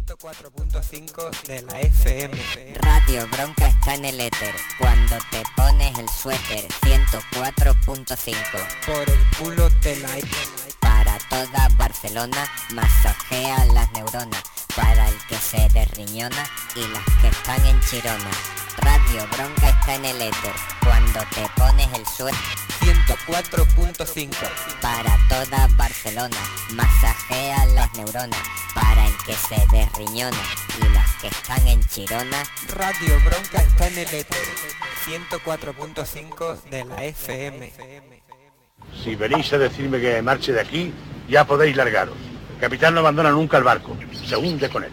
104.5 de la FM. Radio Bronca está en el éter. Cuando te pones el suéter, 104.5. Por el culo de la Para toda Barcelona, masajea las neuronas. Para el que se derriñona y las que están en Chirona. Radio Bronca está en el éter. Cuando te pones el suéter, 104.5. para toda Barcelona, masajea las neuronas. Para el que se derriñona y las que están en Chirona. Radio Bronca está en el éter. 104.5 de la FM. Si venís a decirme que marche de aquí, ya podéis largaros. El capitán no abandona nunca el barco, se hunde con él.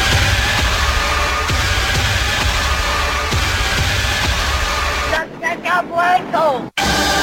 ¡Se ha muerto!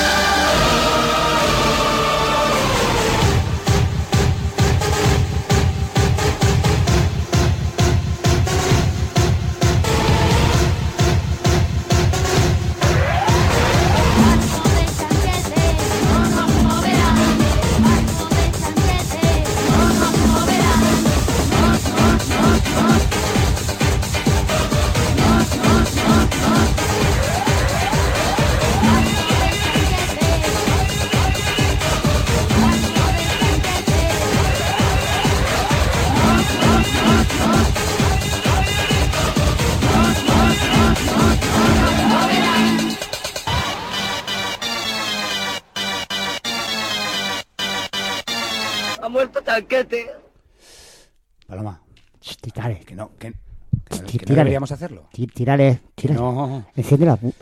Ha muerto Chanquete. Paloma, Tírale. que no Tírale. deberíamos hacerlo. Tírale. No. Enciende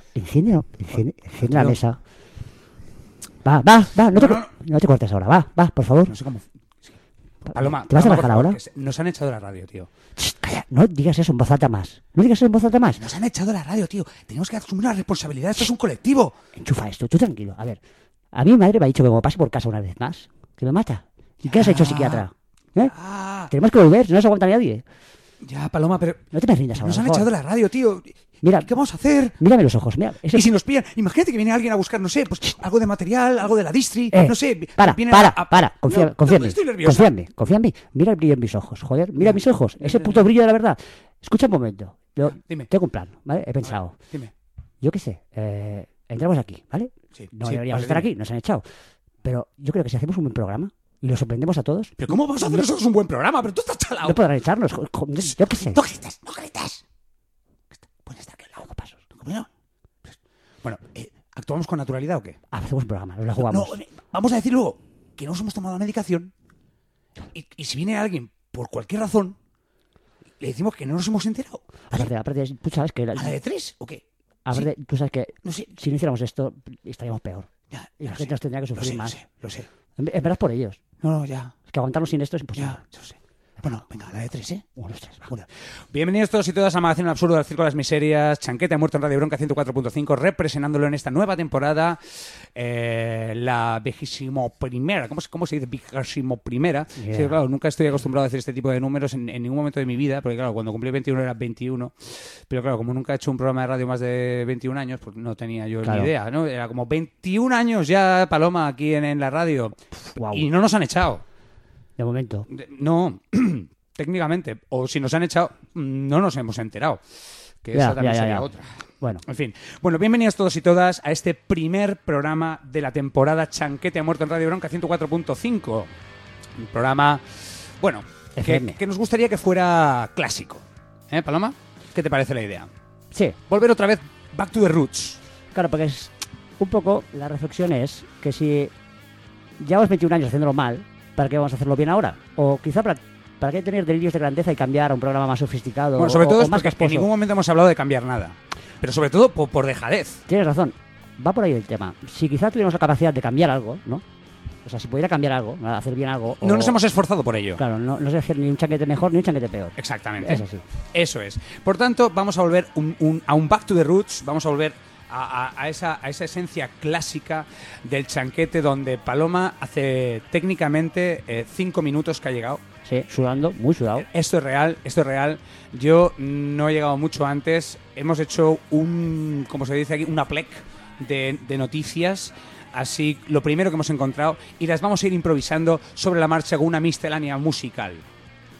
la mesa. Va, no te cortes ahora, va, por favor. No sé cómo. Paloma, ¿te vas a Paloma, bajar por favor, ahora? que nos han echado de la radio, tío. Calla, no digas eso en voz alta más. Nos han echado de la radio, tío. Tenemos que asumir una responsabilidad. Esto es un colectivo. Enchufa esto, tú tranquilo. A ver, a mí mi madre me ha dicho que como pase por casa una vez más, que me mata. ¿Y qué has hecho, psiquiatra? ¿Eh? Tenemos que volver, no se aguanta nadie. Ya, Paloma, pero No te me rindas ahora. nos han por favor. echado de la radio, tío. Mira, ¿Qué vamos a hacer? mírame los ojos, mira. Y si nos pillan, imagínate que viene alguien a buscar, no sé, pues algo de material, algo de la distri, no sé. Para, viene confía en mí. Estoy nerviosa. Confía en mí. Mira el brillo en mis ojos, joder. Mira mis ojos, ese puto brillo de la verdad. Escucha un momento. Dime. Tengo un plan, ¿vale? He pensado. Dime. Yo qué sé, entramos aquí, ¿vale? Sí, No sí, deberíamos vale, estar dime. aquí, nos han echado. Pero yo creo que si hacemos un buen programa y lo sorprendemos a todos, Pero ¿cómo vamos a hacer nosotros un buen programa? Pero tú estás chalado. no podrán echarnos. Yo qué sé. No grites. Pueden estar que hago pasos. Bueno, ¿actuamos con naturalidad o qué? Hacemos un programa, nos la jugamos. No, vamos a decir luego que no nos hemos tomado la medicación y si viene alguien por cualquier razón, le decimos que no nos hemos enterado. Aparte, tú sabes que... ¿A la de 3 o qué? Aparte, tú sabes que No sé. si no hiciéramos esto, estaríamos peor. Ya, Y la lo gente sé, nos tendría que sufrir más. Lo sé. En verdad es por ellos. No, ya. Es que aguantarnos sin esto es imposible. Ya, yo sé. Bueno, venga, la de 3, ¿eh? 1, 2, 3, va. Una. Bienvenidos todos y todas a Magazine Absurdo del Circo de las Miserias. Chanquete ha muerto en Radio Bronca 104.5, representándolo en esta nueva temporada, la 21ª. ¿Cómo se dice? 21ª. Yeah. Sí, claro, nunca estoy acostumbrado a hacer este tipo de números en ningún momento de mi vida, porque claro, cuando cumplí 21 era 21. Pero claro, como nunca he hecho un programa de radio más de 21 años, pues no tenía yo Claro. ni idea, ¿no? Era como 21 años ya, Paloma, aquí en la radio. Guau. Y no nos han echado. De momento. No, técnicamente. O si nos han echado, no nos hemos enterado. Que Ya, esa también ya, sería ya. otra. Bueno, En fin. Bueno, bienvenidos todos y todas a este primer programa de la temporada Chanquete ha muerto en Radio Bronca 104.5. Un programa, bueno, FM. que nos gustaría que fuera clásico. ¿Eh, Paloma? ¿Qué te parece la idea? sí, Volver otra vez back to the roots. claro, porque es un poco la reflexión es que si llevamos 21 años haciéndolo mal, ¿para qué vamos a hacerlo bien ahora? O quizá para qué tener delirios de grandeza y cambiar a un programa más sofisticado. Bueno, sobre todo o es más porque en casposo. ningún momento hemos hablado de cambiar nada. Pero sobre todo por dejadez. Tienes razón, va por ahí el tema. Si quizá tuviéramos la capacidad de cambiar algo, ¿no? O sea, si pudiera cambiar algo, hacer bien algo... No o- nos hemos esforzado por ello. Claro, no sé hacer ni un chanquete mejor ni un chanquete peor. Exactamente. Es así. Eso es. Por tanto, vamos a volver a un back to the roots, vamos a volver a esa esencia clásica del chanquete donde Paloma hace técnicamente 5 minutos que ha llegado. Sí, sudando, muy sudado. Esto es real. Yo no he llegado mucho antes. Hemos hecho como se dice aquí, una plec de noticias. Así, lo primero que hemos encontrado, y las vamos a ir improvisando sobre la marcha con una miscelánea musical.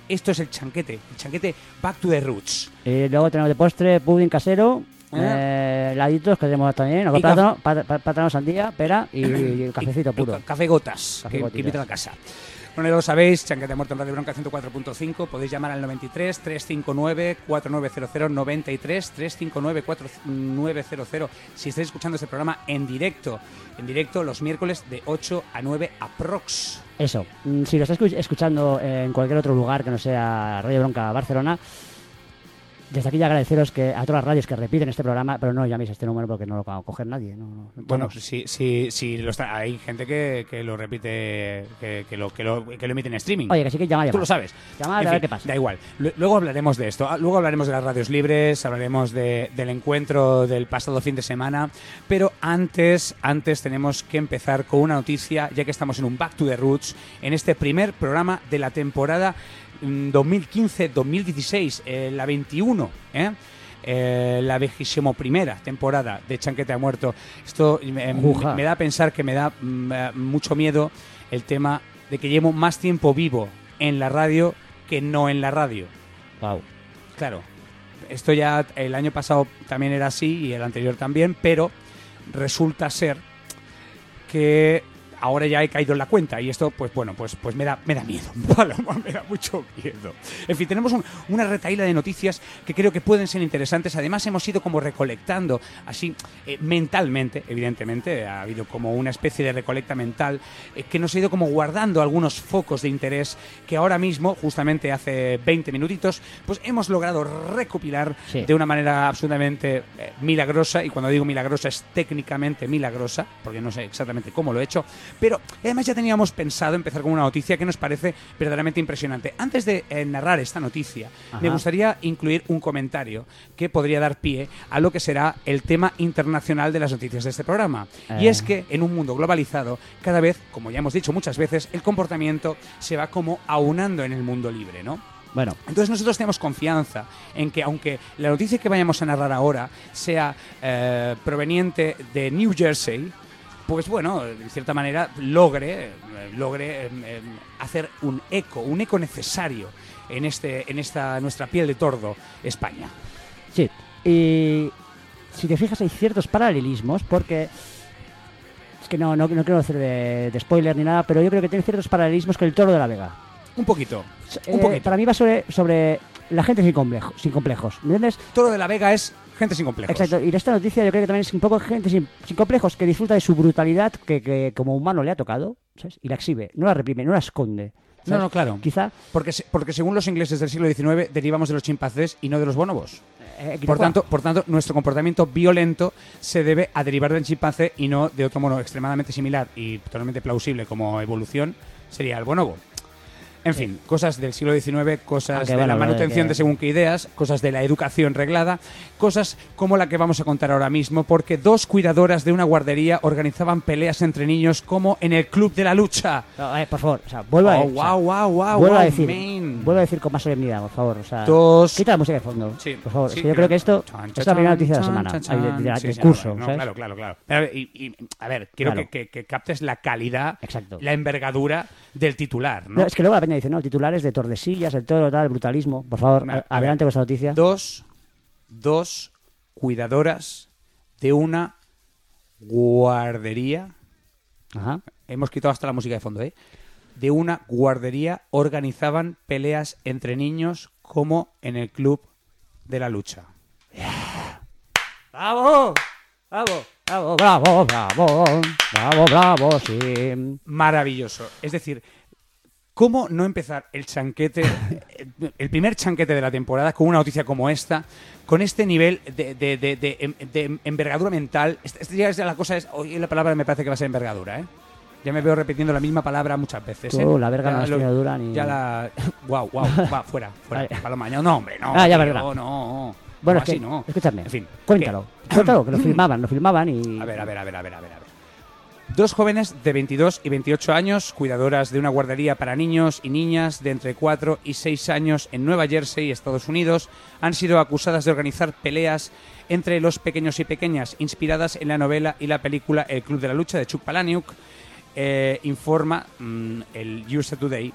Esto es el chanquete Back to the Roots. Y luego tenemos de postre pudding casero, laditos que tenemos también, algo Y plátano, sandía, pera y cafecito puro. Café gotas, Café que gotitas. invitan a casa. Bueno, ya lo sabéis, Chanquete Muerto en Radio Bronca 104.5. Podéis llamar al 93 359 4900, 93 359 4900 si estáis escuchando este programa en directo los miércoles de 8 a 9 aprox. Eso, si lo estáis escuchando en cualquier otro lugar que no sea Radio Bronca Barcelona, desde aquí ya agradeceros que a todas las radios que repiten este programa, pero no llaméis a este número porque no lo va a coger nadie. Bueno, sí lo está, hay gente que lo repite, que lo emite en streaming. Oye, que sí que llama. Tú lo sabes. Llamad En a ver fin, qué pasa. Da igual. Luego hablaremos de esto. Luego hablaremos de las radios libres, hablaremos del encuentro del pasado fin de semana. Pero antes tenemos que empezar con una noticia, ya que estamos en un Back to the Roots, en este primer programa de la temporada 2015-2016, la 21, la 21ª temporada de Chanquete ha Muerto. Esto me da a pensar que me da mucho miedo el tema de que llevo más tiempo vivo en la radio que no en la radio. Wow. Claro, esto ya el año pasado también era así y el anterior también, pero resulta ser que ahora ya he caído en la cuenta y esto, pues me da miedo, Paloma, me da mucho miedo. En fin, tenemos una retahíla de noticias que creo que pueden ser interesantes. Además, hemos ido como recolectando, así, mentalmente, evidentemente, ha habido como una especie de recolecta mental que nos ha ido como guardando algunos focos de interés que ahora mismo, justamente hace 20 minutitos, pues hemos logrado recopilar de una manera absolutamente milagrosa, y cuando digo milagrosa es técnicamente milagrosa, porque no sé exactamente cómo lo he hecho. Pero además ya teníamos pensado empezar con una noticia que nos parece verdaderamente impresionante. Antes de narrar esta noticia, me gustaría incluir un comentario que podría dar pie a lo que será el tema internacional de las noticias de este programa. Y es que en un mundo globalizado, cada vez, como ya hemos dicho muchas veces, el comportamiento se va como aunando en el mundo libre, ¿no? Bueno. Entonces nosotros tenemos confianza en que, aunque la noticia que vayamos a narrar ahora sea proveniente de New Jersey, pues bueno, de cierta manera logre hacer un eco necesario en esta nuestra piel de tordo, España. Sí, y si te fijas hay ciertos paralelismos, porque es que no quiero hacer de spoiler ni nada, pero yo creo que tiene ciertos paralelismos con el Toro de la Vega. Un poquito. Para mí va sobre la gente sin complejos, ¿me entiendes? Toro de la Vega es gente sin complejos. Exacto, y esta noticia yo creo que también es un poco gente sin complejos, que disfruta de su brutalidad que como humano le ha tocado, ¿sabes? Y la exhibe, no la reprime, no la esconde, ¿sabes? No, claro. Quizá porque según los ingleses del siglo XIX derivamos de los chimpancés y no de los bonobos. Por tanto, nuestro comportamiento violento se debe a derivar del chimpancé y no de otro mono extremadamente similar y totalmente plausible como evolución sería el bonobo. En fin, cosas del siglo XIX, cosas de la manutención de según qué ideas, cosas de la educación reglada, cosas como la que vamos a contar ahora mismo, porque 2 cuidadoras de una guardería organizaban peleas entre niños como en el Club de la Lucha. No, por favor, o sea, vuelvo a decir con más solemnidad, por favor. O sea, quita la música de fondo, por favor. Es que yo creo que esto es la primera noticia de la semana, del curso. Claro. A ver, quiero que captes la calidad, la envergadura del titular, ¿no? No, es que luego la peña dice, no, titulares de Tordesillas, el Toro, tal, el brutalismo. Por favor, adelante con esta noticia. Dos cuidadoras de una guardería. Ajá. Hemos quitado hasta la música de fondo, ¿eh? De una guardería organizaban peleas entre niños como en el Club de la Lucha. Yeah. ¡Bravo! ¡Bravo! ¡Bravo! ¡Bravo! ¡Bravo! ¡Bravo! ¡Bravo! Sí. Maravilloso. Es decir, ¿cómo no empezar el primer chanquete de la temporada con una noticia como esta, con este nivel de envergadura mental? Ya es la cosa, hoy la palabra me parece que va a ser envergadura, ¿eh? Ya me veo repitiendo la misma palabra muchas veces, ¿eh? La verga no es envergadura ni... Ya la... Guau, va, fuera. Paloma, no, hombre, no. Ya, verdad. No. Bueno, es que, no. Escúchame, en fin, cuéntalo, que lo filmaban y... A ver. 2 jóvenes de 22 y 28 años, cuidadoras de una guardería para niños y niñas de entre 4 y 6 años en Nueva Jersey, Estados Unidos, han sido acusadas de organizar peleas entre los pequeños y pequeñas, inspiradas en la novela y la película El Club de la Lucha de Chuck Palahniuk. Informa el USA Today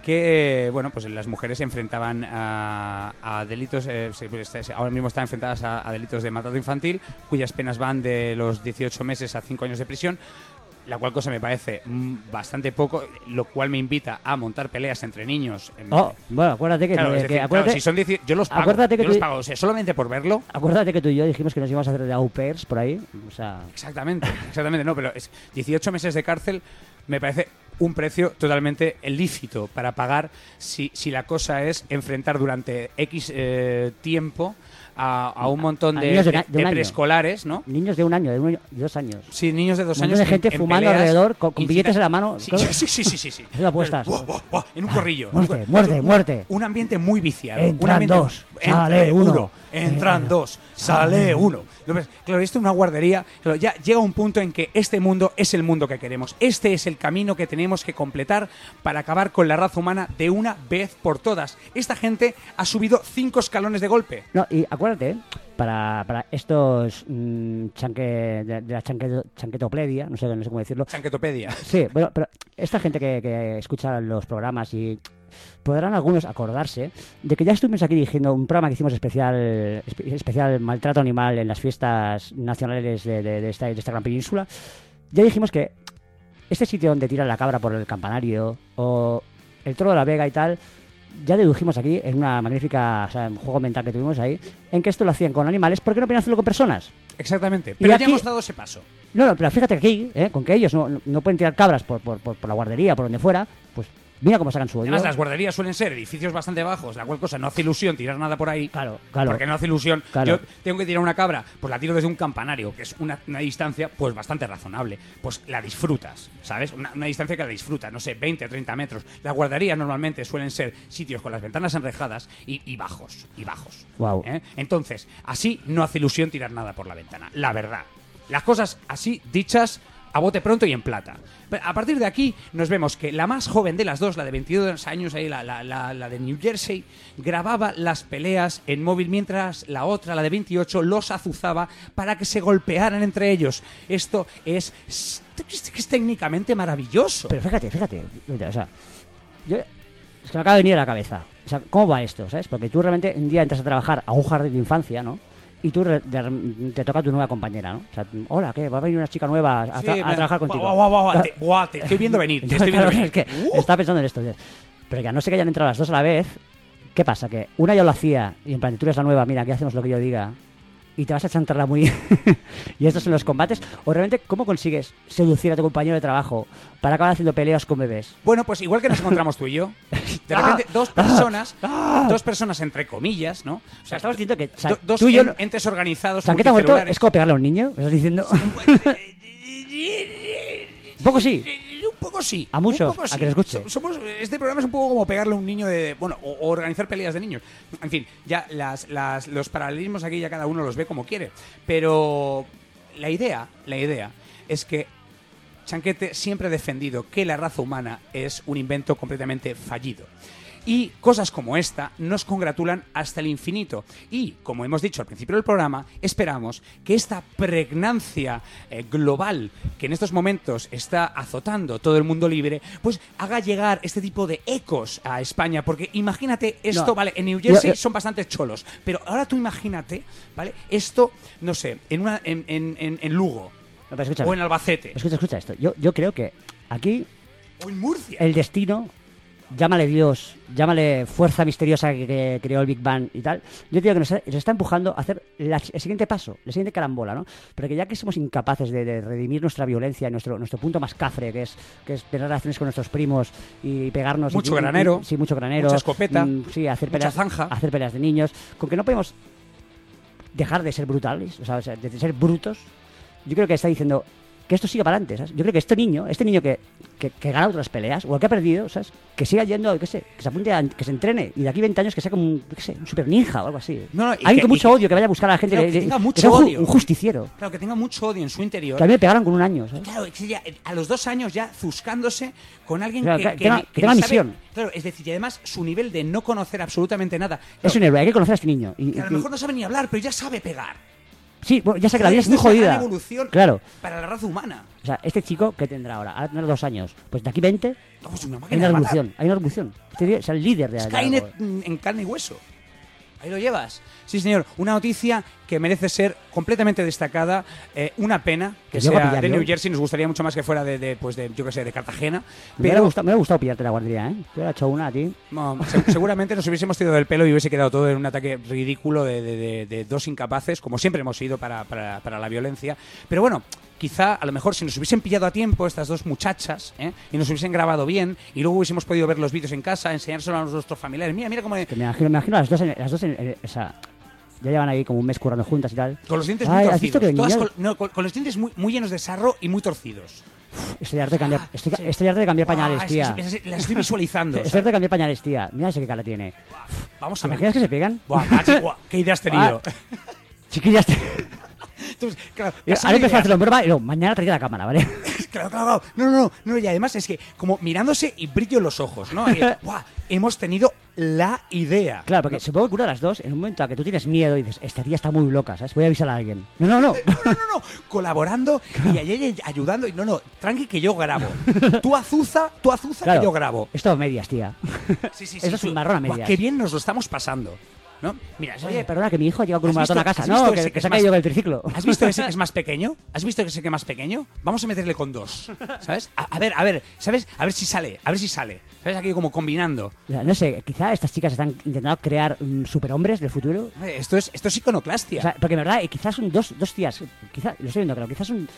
que bueno, pues las mujeres se enfrentaban a delitos, ahora mismo están enfrentadas a delitos de maltrato infantil, cuyas penas van de los 18 meses a 5 años de prisión, la cual cosa me parece bastante poco, lo cual me invita a montar peleas entre niños. Bueno, acuérdate que, claro, es decir, acuérdate, claro, si son yo los pago, acuérdate que yo los tú- pago, o sea, solamente por verlo. acuérdate que tú y yo dijimos que nos íbamos a hacer de au pairs por ahí. O sea, Exactamente, no, pero 18 meses de cárcel me parece un precio totalmente lícito para pagar si la cosa es enfrentar durante X tiempo a un montón a de niños de un año. preescolares, ¿no? niños de un año, de 2 años. Sí, niños de 2 Un años. montón de gente en fumando peleas, alrededor con incita- billetes en la mano. Sí, Claro. sí. Haciendo apuestas. Buah, buah, buah, en un corrillo. Muerte. Un ambiente muy viciado. Entran un ambiente, dos, sale uno. Entran dos, sale uno. Lo ves, claro, esto es una guardería. Claro, ya llega un punto en que este mundo es el mundo que queremos. Este es el camino que tenemos que completar para acabar con la raza humana de una vez por todas. Esta gente ha subido 5 escalones de golpe. No, y acuérdate, para estos de la chanquetopledia, no sé cómo decirlo. Chanquetopedia. Sí, bueno, pero esta gente que escucha los programas y podrán algunos acordarse de que ya estuvimos aquí dirigiendo un programa que hicimos especial maltrato animal en las fiestas nacionales de esta gran península. Ya dijimos que este sitio donde tiran la cabra por el campanario o el Toro de la Vega y tal, ya dedujimos aquí en una magnífica juego mental que tuvimos ahí, en que esto lo hacían con animales, ¿por qué no podían hacerlo con personas? Exactamente. Pero aquí- ya hemos dado ese paso. No, pero fíjate que aquí, con que ellos no pueden tirar cabras por la guardería, por donde fuera, pues mira cómo sacan su odio. Además, las guarderías suelen ser edificios bastante bajos, la cual cosa no hace ilusión tirar nada por ahí. Claro. Porque no hace ilusión. Claro. Yo tengo que tirar una cabra, pues la tiro desde un campanario, que es una distancia pues bastante razonable. Pues la disfrutas, ¿sabes? Una distancia que la disfrutas, no sé, 20, 30 metros. Las guarderías normalmente suelen ser sitios con las ventanas enrejadas y bajos. Guau. Entonces, así no hace ilusión tirar nada por la ventana, la verdad. Las cosas así dichas a bote pronto y en plata. Pero a partir de aquí nos vemos que la más joven de las dos, la de 22 años, ahí, la de New Jersey, grababa las peleas en móvil mientras la otra, la de 28, los azuzaba para que se golpearan entre ellos. Esto es técnicamente maravilloso. Pero fíjate, o sea, es que me acaba de venir a la cabeza. O sea, ¿cómo va esto, sabes? Porque tú realmente un día entras a trabajar a un jardín de infancia, ¿no? Y tú te toca tu nueva compañera, ¿no? O sea, hola, ¿qué? ¿Va a venir una chica nueva a trabajar contigo? Guau, te estoy viendo venir. Te estoy viendo Claro, venir. es que estaba pensando en esto. Pero que a no ser que hayan entrado las dos a la vez, ¿qué pasa? Que una ya lo hacía y en plan, tú eres la nueva, mira, aquí hacemos lo que yo diga. Y te vas a chantarla muy... y estos son los combates. O realmente, ¿cómo consigues seducir a tu compañero de trabajo para acabar haciendo peleas con bebés? Bueno, pues igual que nos encontramos tú y yo, de repente dos personas entre comillas, ¿no? O sea, estamos diciendo que dos tú y yo... entes organizados. ¿Chanqueta muerto multicelulares. es como pegarle a un niño? ¿Me estás diciendo? Un poco sí. Un poco sí. A muchos, un poco sí. a que les escuche. Este programa es un poco como pegarle a un niño de... Bueno, o organizar peleas de niños. En fin, ya los paralelismos aquí ya cada uno los ve como quiere. Pero la idea es que Chanquete siempre ha defendido que la raza humana es un invento completamente fallido. Y cosas como esta nos congratulan hasta el infinito. Y, como hemos dicho al principio del programa, esperamos que esta pregnancia global que en estos momentos está azotando todo el mundo libre, pues haga llegar este tipo de ecos a España. Porque imagínate esto, No. vale, en New Jersey Yo- son bastante cholos, pero ahora tú imagínate, ¿vale? Esto, no sé, en Lugo, No, pero escúchame. o en Albacete, Escucha esto. Yo creo que aquí o en Murcia. el destino, llámale Dios, llámale fuerza misteriosa que creó el Big Bang y tal, yo digo que nos está empujando a hacer el siguiente paso, la siguiente carambola, ¿no? Porque ya que somos incapaces de redimir nuestra violencia, nuestro punto más cafre, que es tener relaciones con nuestros primos y pegarnos... Mucho granero. Sí, mucho granero. Mucha escopeta. Sí, hacer Mucha peleas, zanja. hacer peleas de niños. Con que no podemos dejar de ser brutales, o sea, de ser brutos. Yo creo que está diciendo que esto siga para adelante, ¿sabes? Yo creo que este niño que gana otras peleas, o el que ha perdido, ¿sabes? Que siga yendo, que se apunte, que se entrene, y de aquí 20 años que sea como un super ninja o algo así. No, y Alguien que- con mucho y que- odio, que vaya a buscar a la gente, Claro, que tenga mucho sea odio. un justiciero. Claro, que tenga mucho odio en su interior. Que a mí me pegaron con un año, ¿sabes? Claro, es que ya, a los 2 años ya zuscándose con alguien Claro, que que tenga ni misión. Claro, es decir, y además su nivel de no conocer absolutamente nada. Es Claro, un héroe, hay que conocer a este niño. que a lo mejor no sabe ni hablar, pero ya sabe pegar. Sí, bueno, ya sé que la vida es Esto muy una gran jodida. evolución Claro. para la raza humana. O sea, este chico, ¿qué tendrá ahora? Ahora tendrá 2 años. Pues de aquí 20, No, es una hay máquina una de revolución. matar. Hay una revolución. Este tío es el líder de Skynet algo. en carne y hueso. Ahí lo llevas. Sí, señor. Una noticia que merece ser completamente destacada. Una pena que ¿Te llego a sea pillar de yo? New Jersey. Nos gustaría mucho más que fuera yo que sé, de Cartagena. Me hubiera Pero gustado pillarte la guardería, ¿eh? Te hubiera hecho una a ti. no, seguramente nos hubiésemos tirado del pelo y hubiese quedado todo en un ataque ridículo de dos incapaces, como siempre hemos sido para la violencia. Pero bueno, quizá a lo mejor si nos hubiesen pillado a tiempo estas dos muchachas, y nos hubiesen grabado bien y luego hubiésemos podido ver los vídeos en casa, enseñárselo a nuestros familiares. Mira cómo... Que me imagino las dos o sea, ya llevan ahí como un mes currando juntas y tal. Con los dientes Ay, muy ¿has visto torcidos. que Todas venía? con los dientes muy llenos de sarro y muy torcidos. Estoy harto de cambiar, estoy harto de cambiar pañales, Ah, tía. la estoy visualizando. Estoy harto de cambiar pañales, tía. Mira ese qué cara tiene. Vamos ¿Te a ver. imaginas que se pegan? Buah, macho, buah, ¿qué idea has tenido? Chiquillas, Entonces, claro, ahora empezó a hacerlo en broma y luego, mañana traeré la cámara, ¿vale? Claro. No, y además es que como mirándose y brillo en los ojos, ¿no? ¡Buah! Hemos tenido la idea. Claro, porque supongo que una de las dos, en un momento a que tú tienes miedo y dices, esta tía está muy loca, ¿sabes? Voy a avisar a alguien. No. No, colaborando y ella ayudando. Y no, tranqui que yo grabo. Tú azuza Claro, que yo grabo. Es todo medias, tía. Sí. Eso es un marrón a Buah, medias. qué bien nos lo estamos pasando, ¿no? Mira, Oye, perdona, que mi hijo ha llegado con un ¿has maratón a visto- casa. has No, visto que ese que se ha es más- caído con el triciclo. ¿Has visto ese que es más pequeño? ¿Has visto ese que es más pequeño? Vamos a meterle con 2, ¿sabes? A ver, ¿sabes? A ver si sale. ¿Sabes? Aquí como combinando. O sea, no sé, quizá estas chicas están intentando crear superhombres del futuro. Esto es iconoclastia. O sea, porque en verdad, quizás son dos tías, quizás, lo estoy viendo, claro, quizás son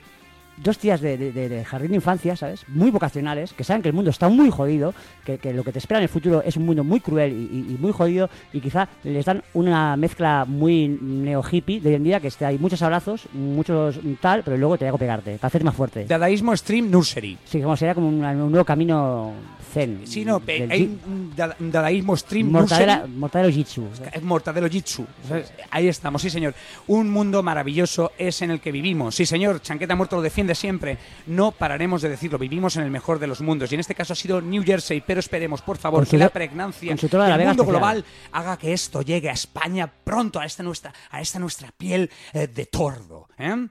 2 tías de jardín de infancia, ¿sabes? Muy vocacionales, que saben que el mundo está muy jodido, que lo que te espera en el futuro es un mundo muy cruel y muy jodido, y quizá les dan una mezcla muy neo-hippie de hoy en día, que hay muchos abrazos, muchos tal, pero luego te hago pegarte, para hacerte más fuerte. Dadaísmo Stream Nursery. Sí, como sería como un nuevo camino zen. Sí, no, del hay un dadaísmo Stream Mortadelo Nursery. Jitsu. Es Mortadelo Jitsu. ¿Sabes? Ahí estamos, sí señor. Un mundo maravilloso es en el que vivimos. Sí señor, Chanqueta Muerto lo defiende siempre. No pararemos de decirlo. Vivimos en el mejor de los mundos. Y en este caso ha sido New Jersey. Pero esperemos, por favor, que la pregnancia con su trola de la del Vega mundo especial. global haga que esto llegue a España pronto, a esta nuestra piel de tordo.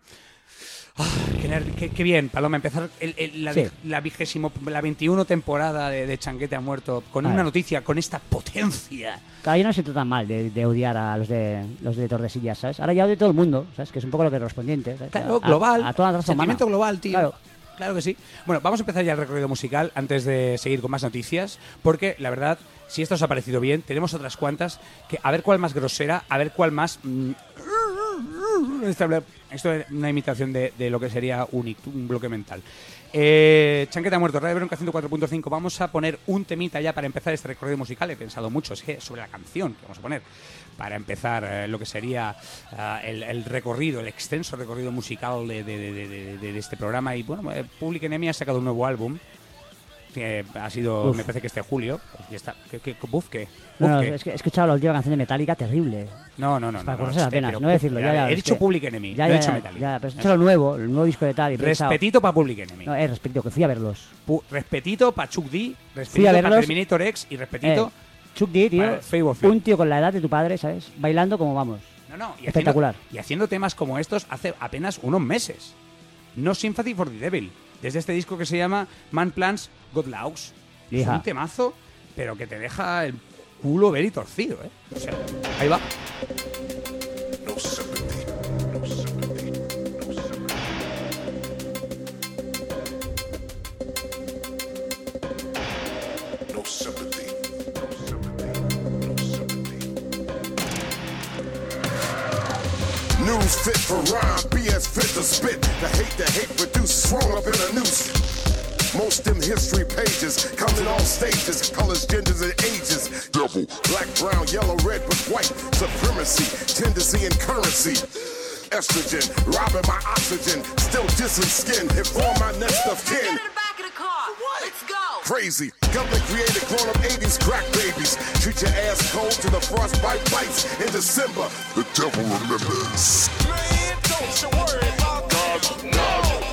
Qué bien, Paloma, empezar la 21 temporada de Chanquete ha muerto con una noticia, con esta potencia. Cada día no se trata mal de odiar a los de Tordesillas, ¿sabes? Ahora ya odio todo el mundo, ¿sabes? Que es un poco lo que es correspondiente, ¿sabes? Claro, global, a toda la raza humana. sentimiento global, tío. Claro. Que sí. Bueno, vamos a empezar ya el recorrido musical antes de seguir con más noticias, porque la verdad, si esto os ha parecido bien, tenemos otras cuantas que a ver cuál más grosera, a ver cuál más... Esto es una imitación de lo que sería un bloque mental. Chanqueta ha muerto, Radio Bronca 104.5. Vamos a poner un temita ya para empezar este recorrido musical. He pensado mucho sobre la canción que vamos a poner para empezar lo que sería el recorrido, el extenso recorrido musical de este programa. Y bueno, Public Enemy ha sacado un nuevo álbum que ha sido, me parece que este julio. Y está, ¿qué? No, es que he escuchado la última canción de Metallica, terrible. No. Para correrse la pena, no decirlo. He dicho Public Enemy, no he dicho Metallica. Ya, pero he escuchado el nuevo disco de tal. Y Respetito para Public Enemy. No, respetito, que fui a verlos. Respetito para Chuck D, Fui a respetito para verlos. Terminator X y respetito... Chuck D, tío, Vale, Fable Film. un tío con la edad de tu padre, ¿sabes? Bailando como vamos. No, y espectacular. Haciendo temas como estos hace apenas unos meses. No Sympathy for the Devil. Desde este disco que se llama Man Plants, God Laughs. Es un temazo, pero que te deja el culo ver y torcido, ¿eh? O sea, ahí va. News fit for rhyme, BS fit to spit. The hate produce, swung up in a noose. Most them history pages come in all stages, colors, genders, and ages. Devil, black, brown, yellow, red, but white. Supremacy, tendency, and currency. Estrogen, robbing my oxygen, still dissing skin. Inform my next of kin. Get in the back of the car. Let's go. Crazy. Government created grown-up 80s crack babies. Treat your ass cold to the frostbite bites in December. The devil remembers. Man, don't you worry about God. No.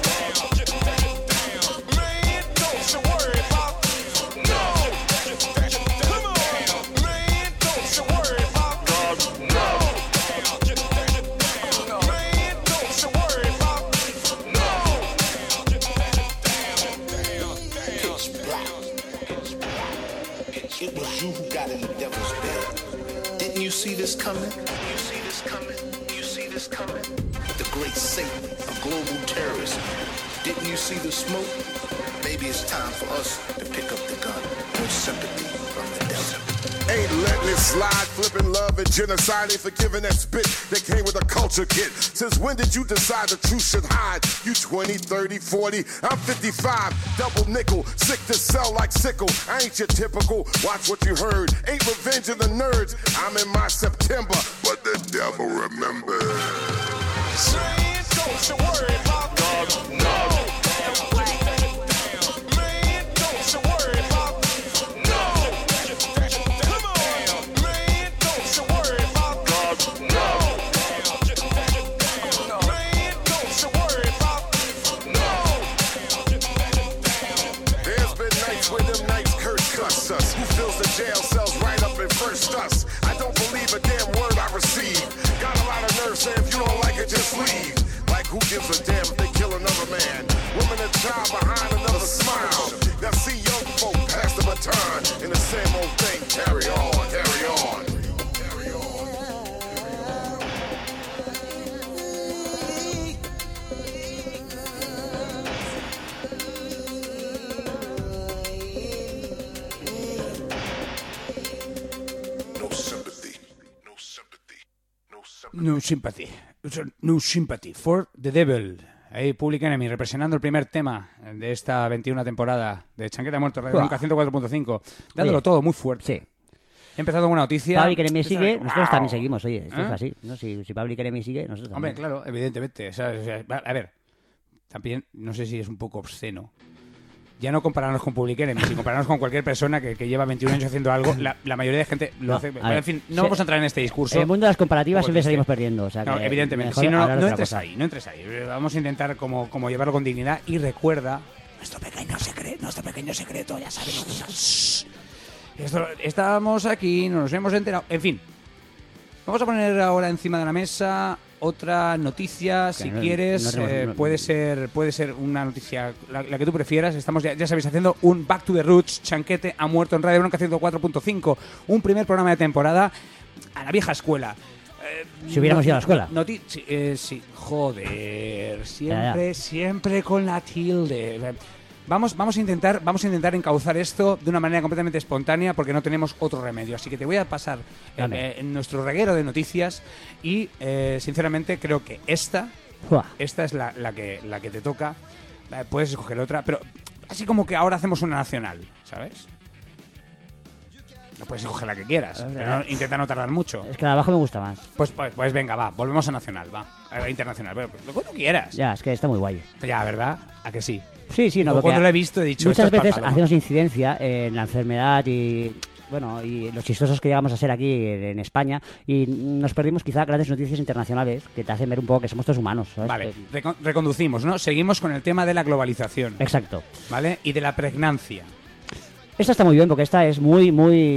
Man, don't you worry about no. Come on. Man, don't you worry about God. No. Man, don't you worry about no. you see this coming? You see this coming? You see this coming? The great Satan, a global terrorist. Didn't you see the smoke? Maybe it's time for us to pick up the gun. No sympathy from the devil. Ain't letting it slide, flipping love and genocide. Ain't forgiving that spit that came with a culture kit. Since when did you decide the truth should hide? You 20, 30, 40, I'm 55. Double nickel, sick to sell like sickle. I ain't your typical, watch what you heard. Ain't revenge of the nerds, I'm in my September. But the devil remembers. Man, don't you worry about God, no. Who fills the jail cells right up and first us? I don't believe a damn word I receive. Got a lot of nerve saying if you don't like it, just leave. Like who gives a damn if they kill another man? Woman and child behind another smile. Now see young folk pass the baton and the same old thing. Carry on, carry on. Carry on. No sympathy. No sympathy for the devil. Ahí Public Enemy representando el primer tema de esta 21 temporada de Chanquete Muerto, Radio Bronca 104.5. Dándolo todo muy fuerte. Sí. He empezado con una noticia. Public Enemy sigue, nosotros también seguimos, oye. Esto es así. ¿No? Si Public Enemy sigue, nosotros también. Hombre, claro, evidentemente. O sea, a ver, también no sé si es un poco obsceno. Ya no compararnos con Public Enemy, sino compararnos con cualquier persona que lleva 21 años haciendo algo. La mayoría de gente lo hace. Bueno, en fin, no vamos a entrar en este discurso. En el mundo de las comparativas siempre salimos perdiendo. O sea que no, evidentemente. Si no entres ahí, no entres ahí. Vamos a intentar como llevarlo con dignidad y recuerda nuestro pequeño secreto, ya sabes. Estamos aquí, no nos hemos enterado. En fin, vamos a poner ahora encima de la mesa otra noticia, si quieres. Puede ser una noticia, la que tú prefieras. Estamos, ya sabéis, haciendo un Back to the Roots. Chanquete ha muerto en Radio Bronca 104.5. Un primer programa de temporada a la vieja escuela. Si hubiéramos ido a la escuela. Sí, joder. Siempre con la tilde. Vamos a intentar encauzar esto de una manera completamente espontánea porque no tenemos otro remedio. Así que te voy a pasar en nuestro reguero de noticias y sinceramente creo que esta es la que te toca. Puedes escoger otra, pero así como que ahora hacemos una nacional, ¿sabes? No puedes escoger la que quieras, pero intenta no tardar mucho. Es que la de abajo me gusta más. Pues venga, va, volvemos a nacional, va. A internacional, pero lo que tú quieras. Ya, es que está muy guay. Ya, ¿verdad? ¿A que sí? Sí, no, cuando lo he visto he dicho muchas veces hacemos incidencia en la enfermedad y los chistosos que llegamos a ser aquí en España y nos perdimos quizá grandes noticias internacionales que te hacen ver un poco que somos todos humanos, ¿sabes? Vale, reconducimos, ¿no? Seguimos con el tema de la globalización. Exacto. ¿Vale? Y de la pregnancia. Esta está muy bien porque esta es muy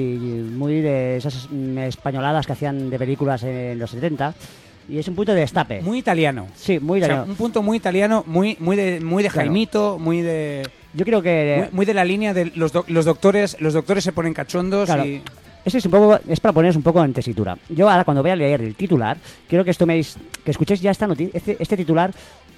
de esas españoladas que hacían de películas en los 70. Y es un punto de destape. Muy italiano. Sí, muy italiano. O sea, un punto muy italiano, muy de Jaimito, muy de... Yo creo que... Muy de la línea de los doctores se ponen cachondos claro. y... Eso es para poneros un poco en tesitura. Yo ahora cuando voy a leer el titular, quiero que que escuchéis ya esta noticia, este titular...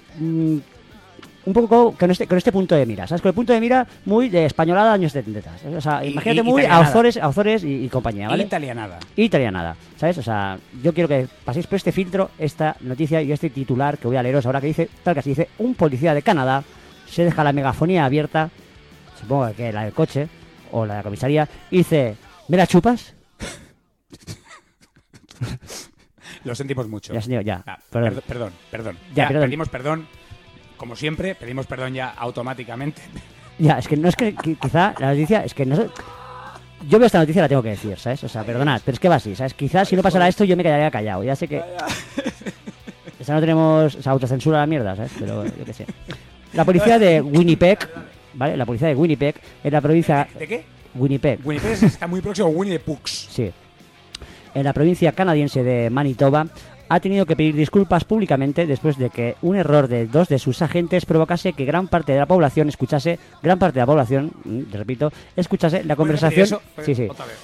un poco con este punto de mira, ¿sabes? Con el punto de mira muy de españolada años 70. O sea, imagínate muy a Ozores y compañía, ¿vale? Italianada, ¿sabes? O sea, yo quiero que paséis por este filtro, esta noticia y este titular que voy a leeros ahora que dice, tal que así dice, un policía de Canadá se deja la megafonía abierta, supongo que la del coche o la de la comisaría, y dice, ¿me la chupas? Lo sentimos mucho. Ya. Perdón. Ya, perdón. Pedimos perdón. Como siempre, pedimos perdón ya automáticamente. Ya, es que no es que quizá la noticia es que no sé. Yo veo esta noticia y la tengo que decir, ¿sabes? O sea, perdonad, pero es que va así, ¿sabes? Quizás si no pasara esto yo me quedaría callado. Ya sé que... Ya no tenemos autocensura a la mierda, ¿sabes? Pero yo qué sé. La policía de Winnipeg, ¿vale? La policía de Winnipeg en la provincia... ¿De qué? Winnipeg. Winnipeg está muy próximo a Winnie the Pooh. Sí. En la provincia canadiense de Manitoba ha tenido que pedir disculpas públicamente después de que un error de 2 de sus agentes provocase que gran parte de la población escuchase la conversación. Eso, sí.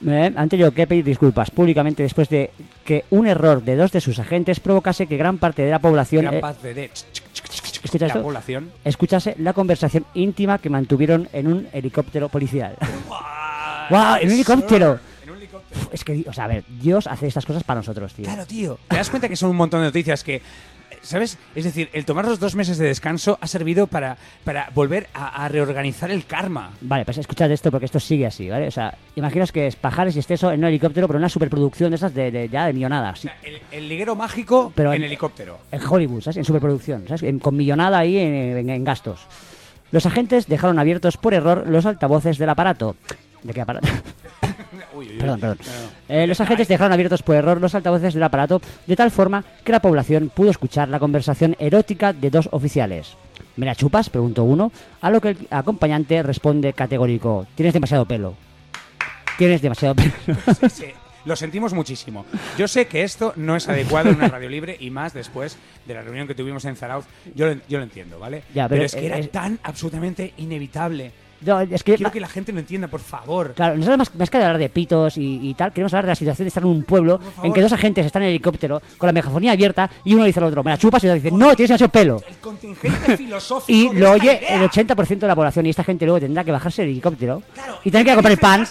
Han tenido que pedir disculpas públicamente después de que un error de 2 de sus agentes provocase que gran parte de la población... Gran parte de... ¿Escuchas la esto? población. Escuchase la conversación íntima que mantuvieron en un helicóptero policial. ¡Guau! ¡En un helicóptero! Uf, es que, o sea, a ver, Dios hace estas cosas para nosotros, tío. Claro, tío. ¿Te das cuenta que son un montón de noticias que... ¿Sabes? Es decir, el tomar los 2 meses de descanso ha servido para volver a reorganizar el karma. Vale, pues escuchad esto porque esto sigue así, ¿vale? O sea, imaginaos que es Pajares y Esteso en un helicóptero, pero una superproducción de esas de millonadas. O sea, el liguero mágico Pero en helicóptero. En Hollywood, ¿sabes? En superproducción, ¿sabes? Con millonada ahí en gastos. Los agentes dejaron abiertos por error los altavoces del aparato. ¿De qué aparato? Perdón. Los agentes dejaron abiertos por error los altavoces del aparato de tal forma que la población pudo escuchar la conversación erótica de 2 oficiales. ¿Me la chupas?, preguntó uno, a lo que el acompañante responde categórico: tienes demasiado pelo. Tienes demasiado pelo. Sí. Lo sentimos muchísimo. Yo sé que esto no es adecuado en una radio libre y más después de la reunión que tuvimos en Zarauz. Yo lo entiendo, ¿vale? Ya, pero es que era tan absolutamente inevitable. No, es que quiero que la gente lo entienda, por favor. Claro, nosotros más que de hablar de pitos y tal, queremos hablar de la situación de estar en un pueblo en que 2 agentes están en el helicóptero con la megafonía abierta y uno dice al otro: me la chupas, y otro dice: no, tienes demasiado pelo. El contingente filosófico. Y de lo esta oye idea. el 80% de la población, y esta gente luego tendrá que bajarse del helicóptero Claro, y tener que ir a comprar pan.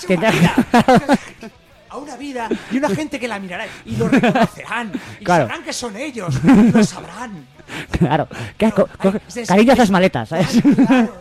A una vida y una gente que la mirará y lo reconocerán y Claro. sabrán que son ellos y lo sabrán. Claro, Claro, cariño a las maletas, ¿sabes? Claro,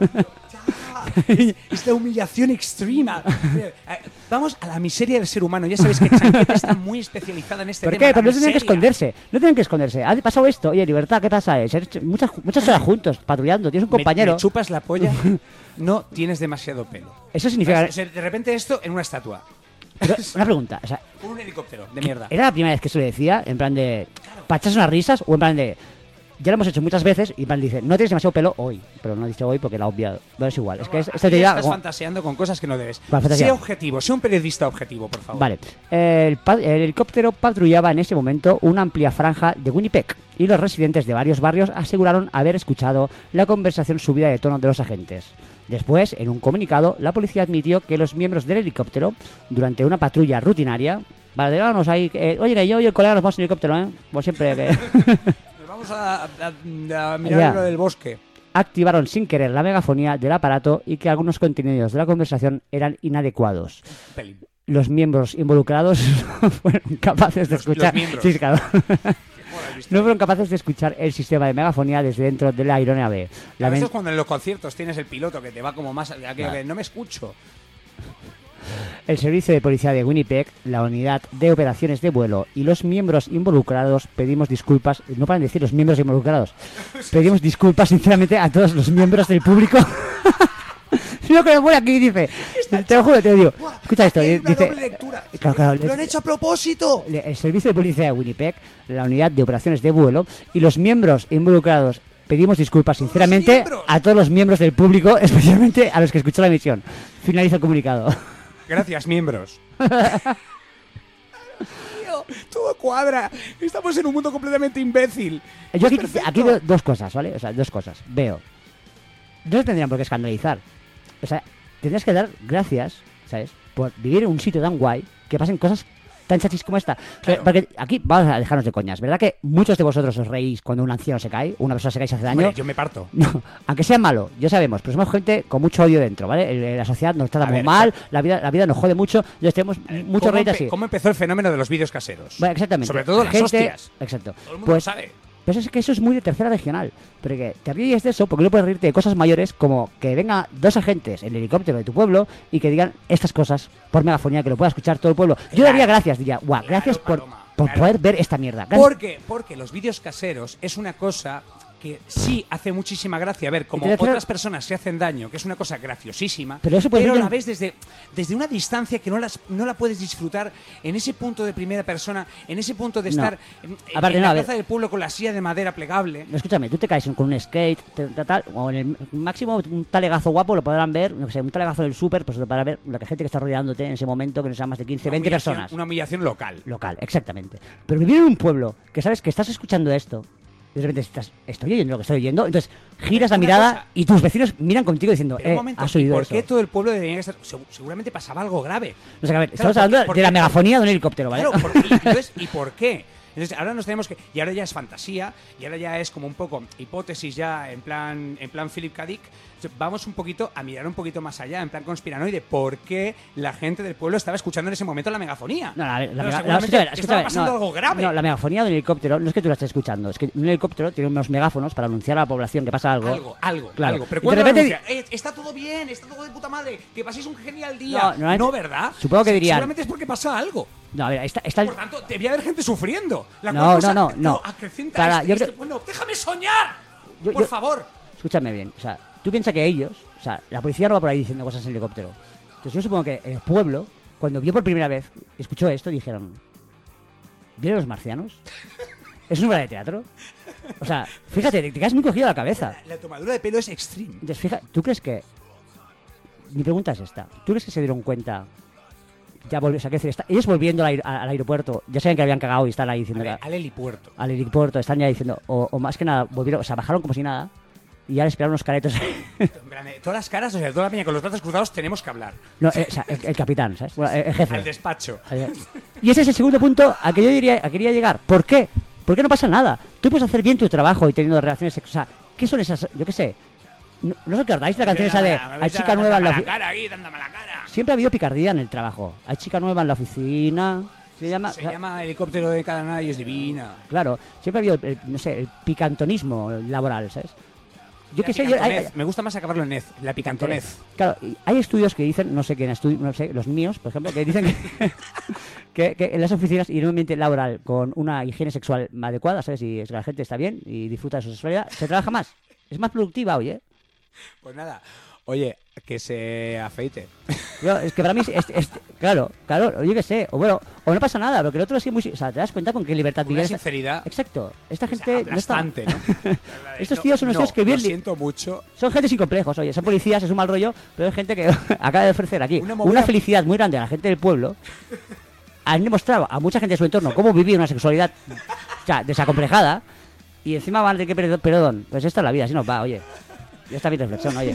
es la humillación extrema. Vamos a la miseria del ser humano. Ya sabéis que Chanquete está muy especializada en este ¿Por tema. qué? Pero la no tienen que miseria. esconderse. No tienen que esconderse. Ha pasado esto. Oye, Libertad, ¿qué pasa? Muchas horas juntos, patrullando. Tienes un compañero. Me chupas la polla. No tienes demasiado pelo. Eso significa... O sea, de repente esto en una estatua. Pero, una pregunta. O sea, Un helicóptero de mierda. ¿era la primera vez que se lo decía? En plan de... ¿para echarse unas risas? O en plan de... Ya lo hemos hecho muchas veces y en plan dice: no tienes demasiado pelo hoy. Pero no dice hoy porque la ha obviado. No es igual. Es que esto te Aquí dirá... estás fantaseando con cosas que no debes. Vale, fantasía. Sea objetivo, sea un periodista objetivo, por favor. Vale. El helicóptero patrullaba en ese momento una amplia franja de Winnipeg y los residentes de varios barrios aseguraron haber escuchado la conversación subida de tono de los agentes. Después, en un comunicado, la policía admitió que los miembros del helicóptero, durante una patrulla rutinaria... Vale, vamos ahí... oye, que yo y el colega nos vamos en helicóptero, ¿eh? Como siempre que... Nos vamos a mirar lo del bosque. Activaron sin querer la megafonía del aparato y que algunos contenidos de la conversación eran inadecuados. Pelín. Los miembros involucrados no fueron capaces de escuchar... los miembros. Sí, claro. No fueron capaces de escuchar el sistema de megafonía desde dentro de la aeronave. A veces cuando en los conciertos tienes el piloto que te va como más... que no me escucho. El servicio de policía de Winnipeg, la unidad de operaciones de vuelo y los miembros involucrados pedimos disculpas. No paran de decir los miembros involucrados. Pedimos disculpas sinceramente a todos los miembros del público. Lo que me pone aquí dice, te lo juro, te lo digo. Escucha esto, dice. Claro, ¡Lo han hecho a propósito! El servicio de policía de Winnipeg, la unidad de operaciones de vuelo y los miembros involucrados. Pedimos disculpas sinceramente a todos los miembros del público, especialmente a los que escuchó la emisión. Finaliza el comunicado. Gracias, miembros. Tío, todo cuadra. Estamos en un mundo completamente imbécil. Yo aquí veo 2 cosas, ¿vale? O sea, 2 cosas. Veo. No se tendrían por qué escandalizar. O sea, tendrías que dar gracias, ¿sabes? Por vivir en un sitio tan guay que pasen cosas tan chachis como esta. O sea, porque aquí vamos a dejarnos de coñas. ¿Verdad que muchos de vosotros os reís cuando un anciano se cae? Una persona se cae y se hace daño. Hombre, yo me parto. No, aunque sea malo, ya sabemos, pero somos gente con mucho odio dentro, ¿vale? La sociedad nos trata muy mal, la vida nos jode mucho, entonces tenemos mucho reír así. ¿Cómo empezó el fenómeno de los vídeos caseros? Bueno, exactamente. Sobre todo las hostias. Exacto. Todo el mundo lo sabe. Pues es que eso es muy de tercera regional. Pero que te ríes de eso porque no puedes reírte de cosas mayores como que vengan 2 agentes en el helicóptero de tu pueblo y que digan estas cosas por megafonía que lo pueda escuchar todo el pueblo. Yo daría gracias, diría, guau, gracias por poder ver esta mierda. Gracias. Porque los vídeos caseros es una cosa que sí hace muchísima gracia ver cómo Y te otras personas se hacen daño, que es una cosa graciosísima, Pero eso puede ser la ves desde una distancia que no la puedes disfrutar en ese punto de primera persona, en ese punto de No. estar Aparte, en no, la a ver. plaza del pueblo con la silla de madera plegable. No, escúchame, tú te caes con un skate, tal, o en el máximo un talegazo guapo lo podrán ver, no sé, un talegazo del súper, pues lo podrán ver la gente que está rodeándote en ese momento, que no sean más de 15, 20 personas. Una humillación local. Local, exactamente. Pero vivir en un pueblo que sabes que estás escuchando esto Y de repente estoy oyendo lo que estoy oyendo. Entonces giras la Una mirada cosa. y tus vecinos miran contigo diciendo, Pero un momento, ¿has oído ¿por eso? qué todo el pueblo debería estar...? Seguramente pasaba algo grave. O sea, a ver, Claro, estamos hablando porque- de la megafonía de un helicóptero, ¿vale? Claro, ¿y por qué? Entonces, ahora nos tenemos que... Y ahora ya es fantasía, y ahora ya es como un poco hipótesis ya, en plan Philip K. Dick. Vamos un poquito a mirar un poquito más allá, en plan conspiranoide, por qué la gente del pueblo estaba escuchando en ese momento la megafonía. No, Seguramente estaba pasando algo grave. No, la megafonía de un helicóptero no es que tú la estés escuchando, es que un helicóptero tiene unos megáfonos para anunciar a la población que pasa algo. Algo. Pero Y cuando de repente está todo bien, está todo de puta madre, que paséis un genial día. No, No, ¿verdad? supongo que dirían- Seguramente es porque pasa algo. No, a ver, está el... Por tanto, debía haber gente sufriendo. La No, cual cosa, no. acrecienta Para, yo creo- bueno, déjame soñar. Yo- Por yo- favor. Escúchame bien, o sea, tú piensas que ellos, o sea, la policía no va por ahí diciendo cosas en helicóptero. Entonces yo supongo que el pueblo, cuando vio por primera vez, escuchó esto, dijeron, ¿vieron los marcianos? ¿Es una obra de teatro? O sea, fíjate, te quedas muy cogido a la cabeza. La tomadura de pelo es extreme. Entonces, fíjate, ¿tú crees que... Mi pregunta es esta, ¿tú crees que se dieron cuenta? Ya o sea, quiero decir, ellos volviendo al aeropuerto, ya saben que habían cagado y están ahí diciendo... Al helipuerto. Al aeropuerto, están ya diciendo, o más que nada, volvieron, o sea, bajaron como si nada y ya les esperaron unos caretos. En plan, todas las caras, o sea, toda la peña con los brazos cruzados, tenemos que hablar. No, o sea, el capitán, ¿sabes? Bueno, el jefe. Al despacho. Y ese es el segundo punto a que yo quería llegar. ¿Por qué? ¿Por qué no pasa nada? Tú puedes hacer bien tu trabajo y teniendo relaciones sexuales. O sea, ¿qué son esas? Yo qué sé. ¿No os acordáis de la canción esa de hay chica nueva en la oficina? Siempre ha habido picardía en el trabajo. Hay chica nueva en la oficina. Se llama helicóptero de cada nada y es divina. Claro, siempre ha habido, no sé, el picantonismo laboral, ¿sabes? Yo qué sé, me gusta más acabarlo en ez, la picantonez. Claro, hay estudios que dicen, no sé quién estudia, no sé, los míos, por ejemplo, que dicen que en las oficinas y en un ambiente laboral con una higiene sexual adecuada, ¿sabes? Y la gente está bien y disfruta de su sexualidad, se trabaja más. Es más productiva, oye. Pues nada, oye, que se afeite. Claro, es que para mí claro, yo qué sé, o bueno, o no pasa nada, pero que el otro es muy, o sea, te das cuenta con qué libertad Una sinceridad. Exacto. Esta gente bastante, ¿no? Estos tíos son unos tíos que bien lo siento mucho. Son gente sin complejos, oye, son policías, es un mal rollo, pero es gente que acaba de ofrecer aquí una felicidad muy grande a la gente del pueblo. Han demostrado a mucha gente de su entorno cómo vivir una sexualidad, o sea, desacomplejada, y encima van de que perdón, pues esta es la vida, así nos va, oye. Ya está mi reflexión, oye.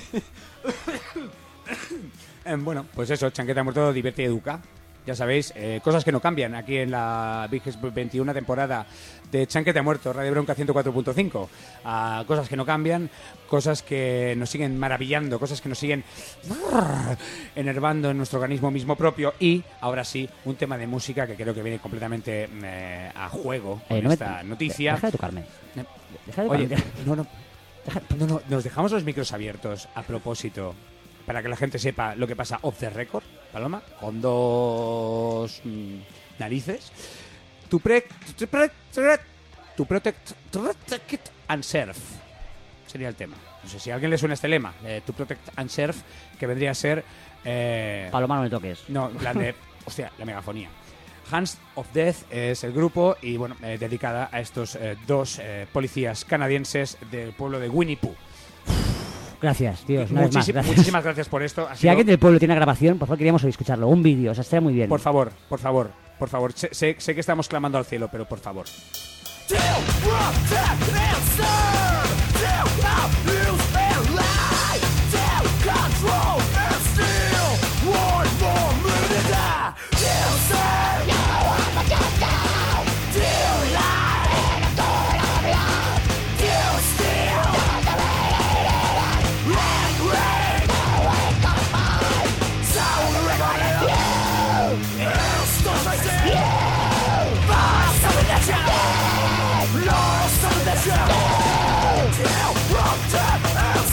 Bueno, pues eso, Chanquete ha muerto, divierte y educa. Ya sabéis, cosas que no cambian aquí en la 21 temporada de Chanquete ha muerto, Radio Bronca 104.5. Cosas que no cambian, cosas que nos siguen maravillando, cosas que nos siguen enervando en nuestro organismo mismo propio. Y ahora sí, un tema de música que creo que viene completamente a juego con esta noticia. Deja de tocarme. Oye, no, nos dejamos los micros abiertos a propósito para que la gente sepa lo que pasa off the record, Paloma, con dos narices. To protect and serve sería el tema. No sé si a alguien le suena este lema, to protect and serve, que vendría a ser... Paloma, no me toques. No, en plan de... hostia, la megafonía. Hands of Death es el grupo y, bueno, dedicada a estos dos policías canadienses del pueblo de Winnie Pooh. Gracias, tío. Muchísimas gracias por esto. Si alguien del pueblo tiene una grabación, por favor, queríamos escucharlo. Un vídeo, o sea, estaría muy bien. Por favor. Sé que estamos clamando al cielo, pero por favor. Rock, tap,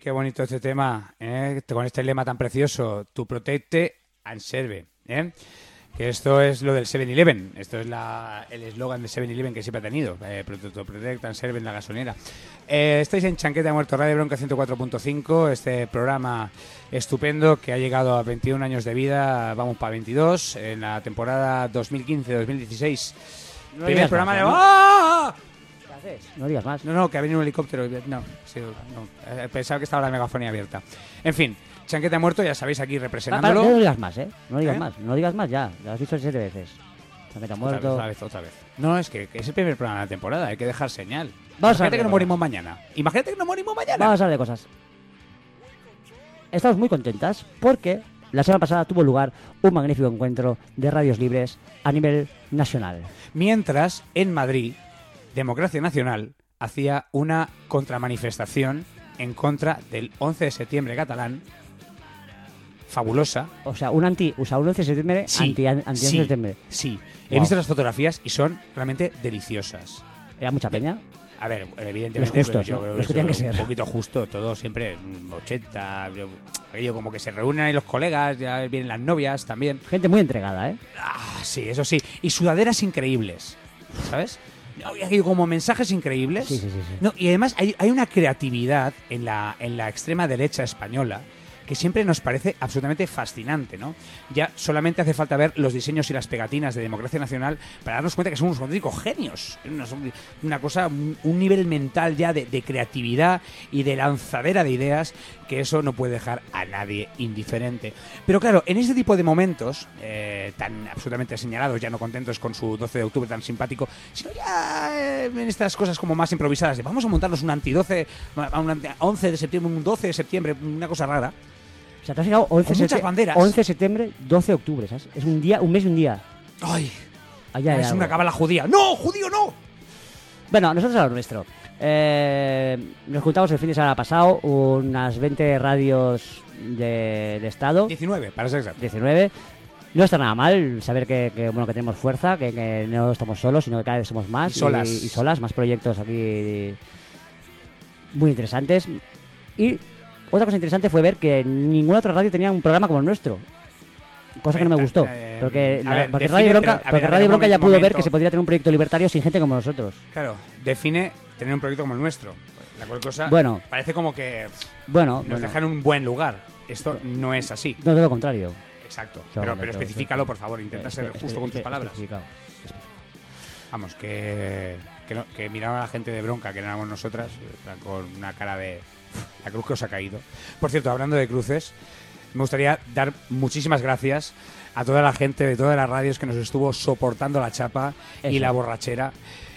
qué bonito este tema, con este lema tan precioso, to protect and serve, que esto es lo del 7-Eleven, esto es el eslogan de 7-Eleven que siempre ha tenido, to protect and serve en la gasolinera. Estáis en Chanquete ha Muerto, Radio Bronca 104.5, este programa estupendo que ha llegado a 21 años de vida, vamos para 22, en la temporada 2015-2016. No Primer digas programa más, de... ¿no? ¡Ah! ¿Qué haces? No digas más. No, que ha venido un helicóptero. No, sí, no. Pensaba que estaba la megafonía abierta. En fin, Chanquete ha Muerto, ya sabéis, aquí representándolo. No digas más, No digas más. No digas más ya. Lo has dicho 7 veces. Chanquete ha Muerto. Otra vez. No, es que es el primer programa de la temporada, hay que dejar señal. Vamos a Imagínate ver que nos cosas. morimos mañana. Imagínate que nos morimos mañana. Vamos a hablar de cosas. Estamos muy contentas porque la semana pasada tuvo lugar un magnífico encuentro de radios libres a nivel nacional. Mientras, en Madrid, Democracia Nacional hacía una contramanifestación en contra del 11 de septiembre catalán, fabulosa. O sea, un 11 de septiembre anti 11 de septiembre. Sí, he Wow. visto las fotografías y son realmente deliciosas. ¿Era mucha peña? A ver, evidentemente, Los justos, yo ¿no? creo Los que eso, tenían que ser. un poquito justo, todo siempre 80, aquello como que se reúnen ahí los colegas, ya vienen las novias también. Gente muy entregada, ¿eh? Ah, sí, eso sí, y sudaderas increíbles, ¿sabes? Aquello como mensajes increíbles. Sí. No, y además hay una creatividad en la extrema derecha española que siempre nos parece absolutamente fascinante, ¿no? Ya solamente hace falta ver los diseños y las pegatinas de Democracia Nacional para darnos cuenta que son unos auténticos genios. Una cosa, un nivel mental ya de creatividad y de lanzadera de ideas que eso no puede dejar a nadie indiferente. Pero claro, en este tipo de momentos tan absolutamente señalados, ya no contentos con su 12 de octubre tan simpático, sino ya en estas cosas como más improvisadas de vamos a montarnos un anti-12, un 11 de septiembre, un 12 de septiembre, una cosa rara. O sea, te has fijado, 11 Con muchas banderas. 11 de septiembre, 12 de octubre, ¿sabes? Es un día, un mes y un día. ¡Ay! Allá hay Es algo. una cábala judía. ¡No, judío no! Bueno, nosotros a lo nuestro. Nos juntamos el fin de semana pasado, unas 20 radios de estado. 19, para ser exacto. 19. No está nada mal saber que tenemos fuerza, que no estamos solos, sino que cada vez somos más. Y solas. Y solas, más proyectos aquí muy interesantes. Y otra cosa interesante fue ver que ninguna otra radio tenía un programa como el nuestro. Cosa que no me gustó. Porque Radio Bronca ya pudo ver que se podría tener un proyecto libertario sin gente como nosotros. Claro, define tener un proyecto como el nuestro. La cual cosa Bueno. parece como que Bueno, nos deja en un buen lugar. Esto no es así. No, todo lo contrario. Exacto. Solamente, Pero especifícalo, por favor. Intenta ser justo con tus palabras. Especificado. Vamos, que miraba a la gente de Bronca, que éramos nosotras, con una cara de... La cruz que os ha caído. Por cierto, hablando de cruces, me gustaría dar muchísimas gracias a toda la gente de todas las radios que nos estuvo soportando la chapa y Eso. la borrachera.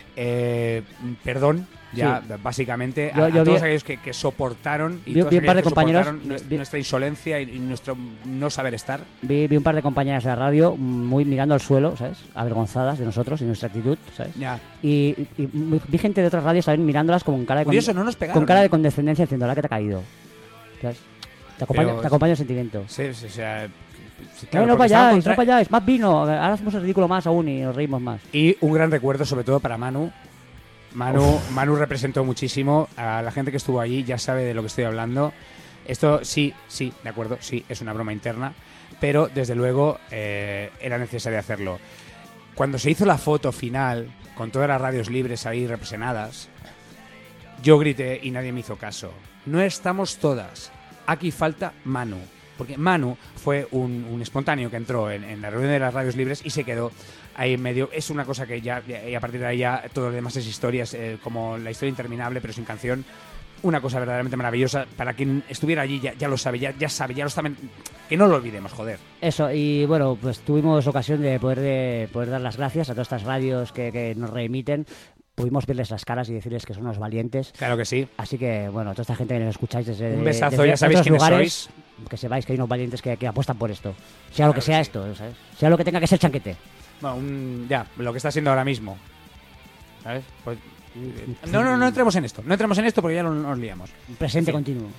Perdón, ya Sí. básicamente, Yo a vi- todos aquellos que soportaron y vi todos un par de aquellos que compañeros- soportaron vi- nuestra insolencia y nuestro no saber estar. Vi un par de compañeras de la radio muy mirando al suelo, ¿sabes? Avergonzadas de nosotros y nuestra actitud, ¿sabes? Ya. Y vi gente de otras radios también mirándolas con cara de Curioso, no nos pegaron. con cara de condescendencia diciendo la que te ha caído. ¿Sabes? Te acompaña, Pero- te acompaña el sentimiento. Sí, o sea... No vayáis, no vayáis, más vino, ahora hacemos el ridículo más aún y nos reímos más. Y un gran recuerdo, sobre todo para Manu. Manu representó muchísimo a la gente que estuvo allí, ya sabe de lo que estoy hablando. Esto sí, de acuerdo, sí, es una broma interna, pero desde luego era necesario hacerlo. Cuando se hizo la foto final, con todas las radios libres ahí representadas, yo grité y nadie me hizo caso. No estamos todas, aquí falta Manu. Porque Manu fue un espontáneo que entró en la reunión de las radios libres y se quedó ahí en medio. Es una cosa que ya, y a partir de ahí ya todo lo demás es historias, como la historia interminable, pero sin canción. Una cosa verdaderamente maravillosa. Para quien estuviera allí ya lo sabe, ya sabe, ya lo saben. Que no lo olvidemos, joder. Eso, y bueno, pues tuvimos ocasión de poder dar las gracias a todas estas radios que nos reemiten. Pudimos verles las caras y decirles que son unos valientes. Claro que sí. Así que, bueno, toda esta gente que nos escucháis desde Un besazo, desde ya sabéis otros quiénes lugares, sois. que sepáis que hay unos valientes que apuestan por esto. Sea lo Claro que sea que sí. esto, ¿sabes? Sea lo que tenga que ser Chanquete. Bueno, ya, lo que está siendo ahora mismo. ¿Sabes? Pues, no entremos en esto. No entremos en esto porque ya nos liamos. Presente En fin. continuo.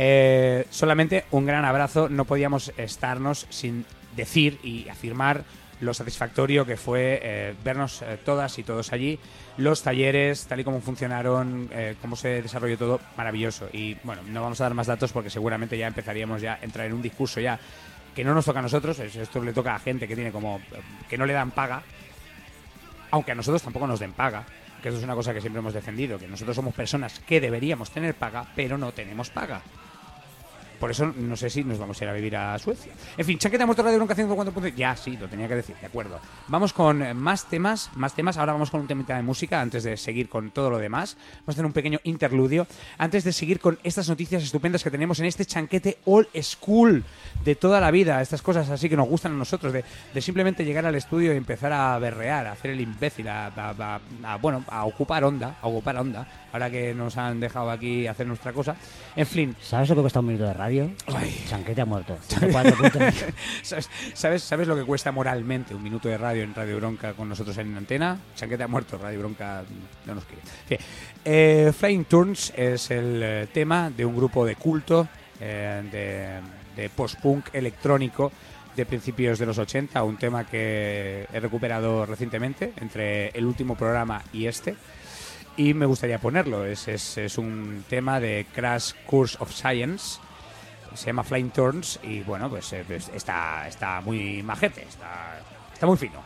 Solamente un gran abrazo. No podíamos estarnos sin decir y afirmar lo satisfactorio que fue vernos todas y todos allí, los talleres, tal y como funcionaron, cómo se desarrolló todo, maravilloso. Y bueno, no vamos a dar más datos porque seguramente ya empezaríamos ya a entrar en un discurso ya que no nos toca a nosotros. Esto le toca a gente que tiene como que no le dan paga, aunque a nosotros tampoco nos den paga, que eso es una cosa que siempre hemos defendido, que nosotros somos personas que deberíamos tener paga, pero no tenemos paga. Por eso no sé si nos vamos a ir a vivir a Suecia. En fin, Chanquete Muerto, Radio Bronca 104. Ya, sí, lo tenía que decir, de acuerdo. Vamos con más temas. Ahora vamos con un temita de música antes de seguir con todo lo demás. Vamos a tener un pequeño interludio antes de seguir con estas noticias estupendas que tenemos en este Chanquete Old School de toda la vida. Estas cosas así que nos gustan a nosotros, de simplemente llegar al estudio y empezar a berrear, a hacer el imbécil, a ocupar onda, ahora que nos han dejado aquí hacer nuestra cosa. En fin. ¿Sabes lo que cuesta un minuto de radio? Ay. Chanquete ha muerto. 4 puntos. ¿Sabes lo que cuesta moralmente un minuto de radio en Radio Bronca con nosotros en antena? Chanquete ha muerto, Radio Bronca no nos quiere. Sí. Flying Turns es el tema de un grupo de culto de post-punk electrónico de principios de los 80, un tema que he recuperado recientemente entre el último programa y este. Y me gustaría ponerlo. Es un tema de Crash Course of Science. Se llama Flying Turns y bueno, pues está muy majete, está muy fino.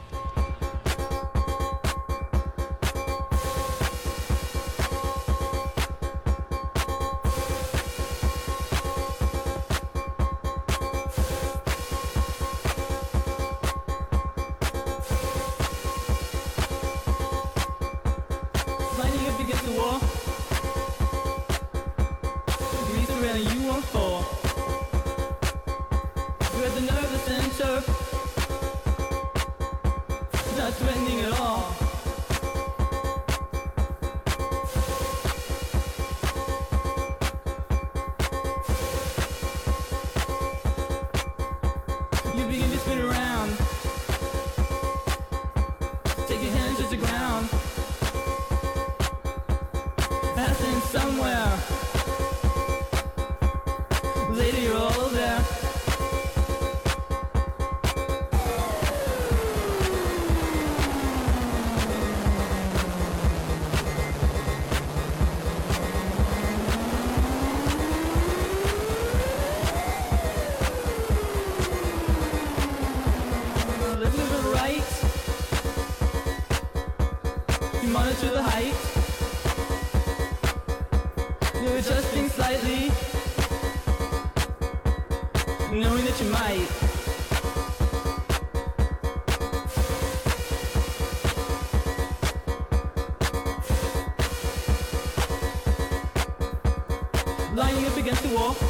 Lying up against the wall,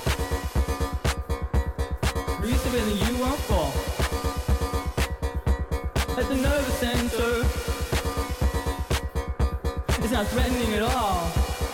release the feeling you won't fall. At the nervous center, it's not threatening at all.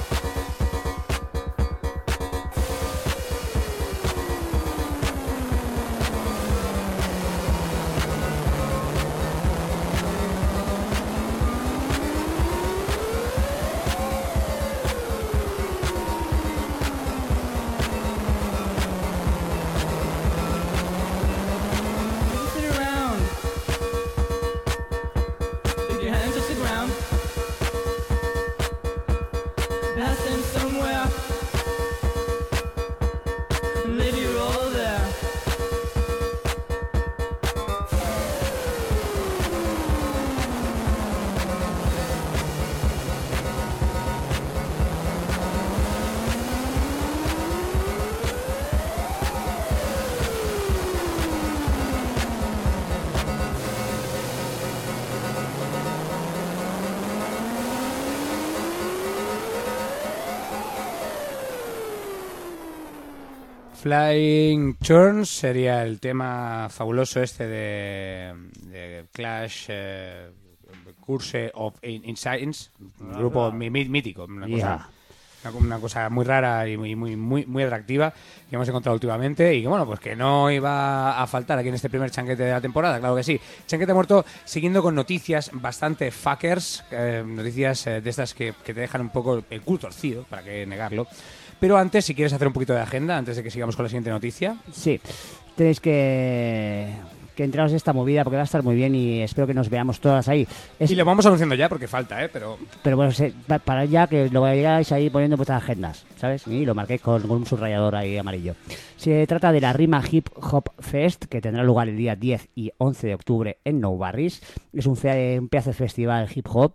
Flying Turns sería el tema fabuloso este de Clash Course of in Science, un grupo mítico, una cosa muy rara y muy atractiva que hemos encontrado últimamente y que bueno, pues que no iba a faltar aquí en este primer chanquete de la temporada, claro que sí. Chanquete muerto, siguiendo con noticias bastante fuckers, noticias de estas que te dejan un poco el culo torcido, para qué negarlo. Pero antes, si quieres hacer un poquito de agenda, antes de que sigamos con la siguiente noticia. Sí, tenéis que que entraros en esta movida porque va a estar muy bien y espero que nos veamos todas ahí. Y lo vamos anunciando ya porque falta, pero bueno, para ya que lo vayáis ahí poniendo en vuestras agendas, ¿sabes? Y lo marquéis con un subrayador ahí amarillo. Se trata de la Rima Hip Hop Fest, que tendrá lugar el día 10 y 11 de octubre en Nou Barris. Es un pedazo de festival hip hop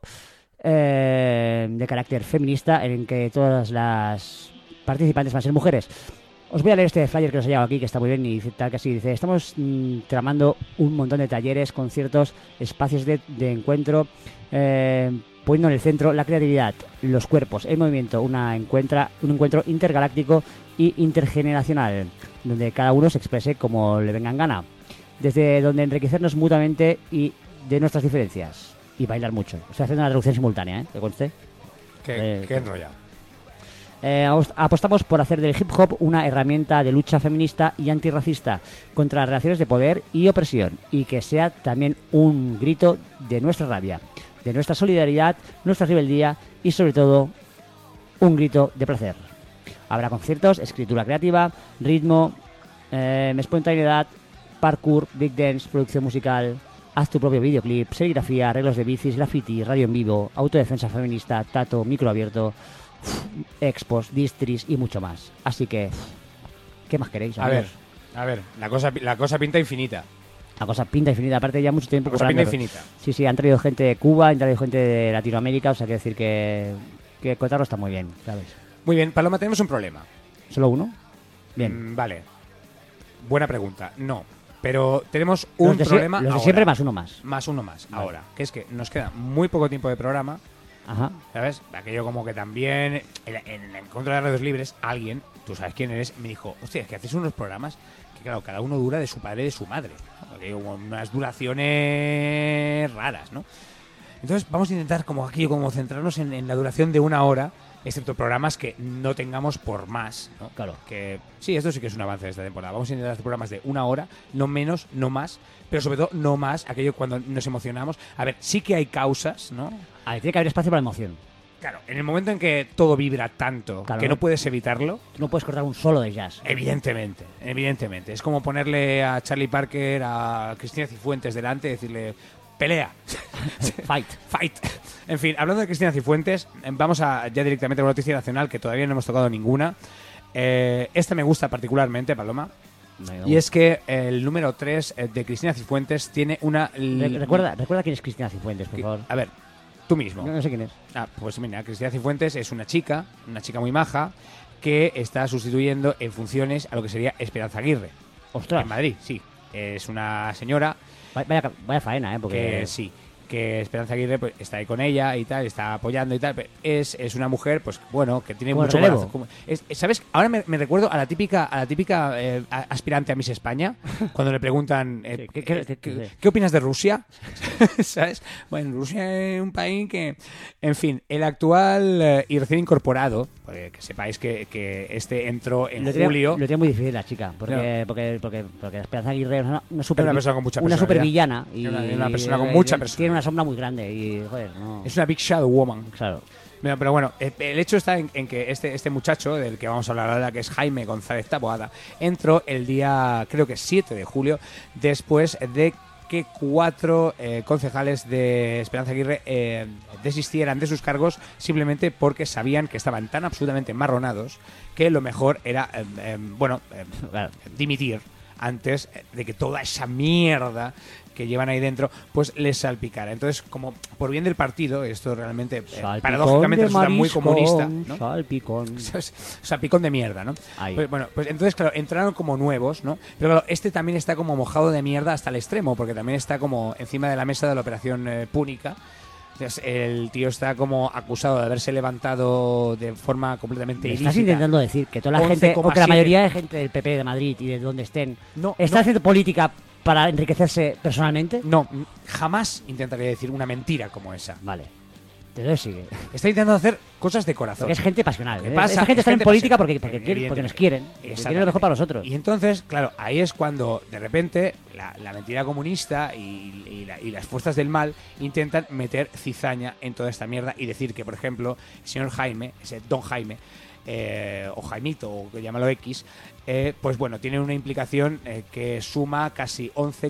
de carácter feminista en el que todas las participantes van a ser mujeres. Os voy a leer este flyer que os he llevado aquí, que está muy bien y tal que así. Dice, estamos tramando un montón de talleres, conciertos, espacios de encuentro, poniendo en el centro la creatividad, los cuerpos, el movimiento, un encuentro intergaláctico y intergeneracional, donde cada uno se exprese como le venga en gana, desde donde enriquecernos mutuamente y de nuestras diferencias. Y bailar mucho. Estoy haciendo una traducción simultánea, ¿te conste? Qué enrollado. Apostamos por hacer del hip hop una herramienta de lucha feminista y antirracista contra las relaciones de poder y opresión, y que sea también un grito de nuestra rabia, de nuestra solidaridad, nuestra rebeldía y sobre todo un grito de placer. Habrá conciertos, escritura creativa, ritmo, espontaneidad, parkour, big dance, producción musical, haz tu propio videoclip, serigrafía, arreglos de bicis, graffiti, radio en vivo, autodefensa feminista, tato, micro abierto, expos, distris y mucho más. Así que, ¿qué más queréis, amigos? A ver, la cosa pinta infinita. La cosa pinta infinita, aparte ya mucho tiempo. La cosa pinta infinita. Sí, han traído gente de Cuba, han traído gente de Latinoamérica, o sea, quiero decir que contarlo está muy bien, ¿sabes? Muy bien, Paloma, tenemos un problema. ¿Solo uno? Bien. Vale. Buena pregunta. No. Pero tenemos un problema los de ahora. siempre más uno más. Más uno más, vale. Ahora. Que es que nos queda muy poco tiempo de programa. Ajá. ¿Sabes? Aquello como que también en encuentro de radios libres, alguien, tú sabes quién eres, me dijo, hostia, es que haces unos programas que, claro, cada uno dura de su padre y de su madre. Aquello como unas duraciones raras, ¿no? Entonces vamos a intentar como centrarnos en la duración de una hora, excepto programas que no tengamos por más, ¿no? Claro. Que sí, esto sí que es un avance de esta temporada. Vamos a intentar hacer programas de una hora, no menos, no más, pero sobre todo no más, aquello cuando nos emocionamos. A ver, sí que hay causas, ¿no? A ver, tiene que haber espacio para la emoción. Claro, en el momento en que todo vibra tanto que no puedes evitarlo... Tú no puedes cortar un solo de jazz. Evidentemente. Es como ponerle a Charlie Parker, a Cristina Cifuentes delante y decirle... ¡Pelea! Fight. En fin, hablando de Cristina Cifuentes, vamos ya directamente a una noticia nacional que todavía no hemos tocado ninguna. Esta me gusta particularmente, Paloma. Y es que el número 3 de Cristina Cifuentes tiene una... Recuerda quién es Cristina Cifuentes, por favor. A ver, tú mismo. No sé quién es. Pues mira, Cristina Cifuentes es una chica muy maja, que está sustituyendo en funciones a lo que sería Esperanza Aguirre. ¡Ostras! En Madrid, sí. Es una señora... Vaya faena, porque... Que sí, que Esperanza Aguirre pues, está ahí con ella y tal, está apoyando y tal. Es una mujer, pues bueno, que tiene mucho corazón. ¿Sabes? Ahora me recuerdo a la típica aspirante a Miss España, cuando le preguntan ¿qué opinas de Rusia? ¿Sabes? Bueno, Rusia es un país que... En fin, el actual y recién incorporado, porque que sepáis que este entró en julio... Lo tiene muy difícil la chica, porque Esperanza Aguirre es una super persona con mucha una super villana. Y una persona con mucha personalidad. Tiene una sombra muy grande y, joder, no... Es una big shadow woman. Claro. Pero bueno, el hecho está en que este muchacho, del que vamos a hablar ahora, que es Jaime González Taboada, entró el día, creo que 7 de julio, después de que 4 concejales de Esperanza Aguirre desistieran de sus cargos simplemente porque sabían que estaban tan absolutamente enmarronados que lo mejor era, dimitir antes de que toda esa mierda que llevan ahí dentro, pues les salpicara. Entonces, como por bien del partido, esto realmente paradójicamente resulta muy comunista, ¿no? Salpicón de mierda, ¿no? Pues entonces, claro, entraron como nuevos, ¿no? Pero claro, este también está como mojado de mierda hasta el extremo, porque también está como encima de la mesa de la operación Púnica. Entonces, el tío está como acusado de haberse levantado de forma completamente ilícita. ¿Estás intentando decir que toda la gente, o que la mayoría de gente del PP de Madrid y de donde estén, está haciendo política para enriquecerse personalmente? No, jamás intentaría decir una mentira como esa. Vale. Entonces sigue. Está intentando hacer cosas de corazón. Porque es gente pasional. Esa gente está en política porque nos quieren. Quieren lo mejor para nosotros. Y entonces, claro, ahí es cuando de repente la mentira comunista y las fuerzas del mal intentan meter cizaña en toda esta mierda y decir que, por ejemplo, el señor Jaime, ese don Jaime, o Jaimito, o llámalo X, pues bueno, tiene una implicación que suma casi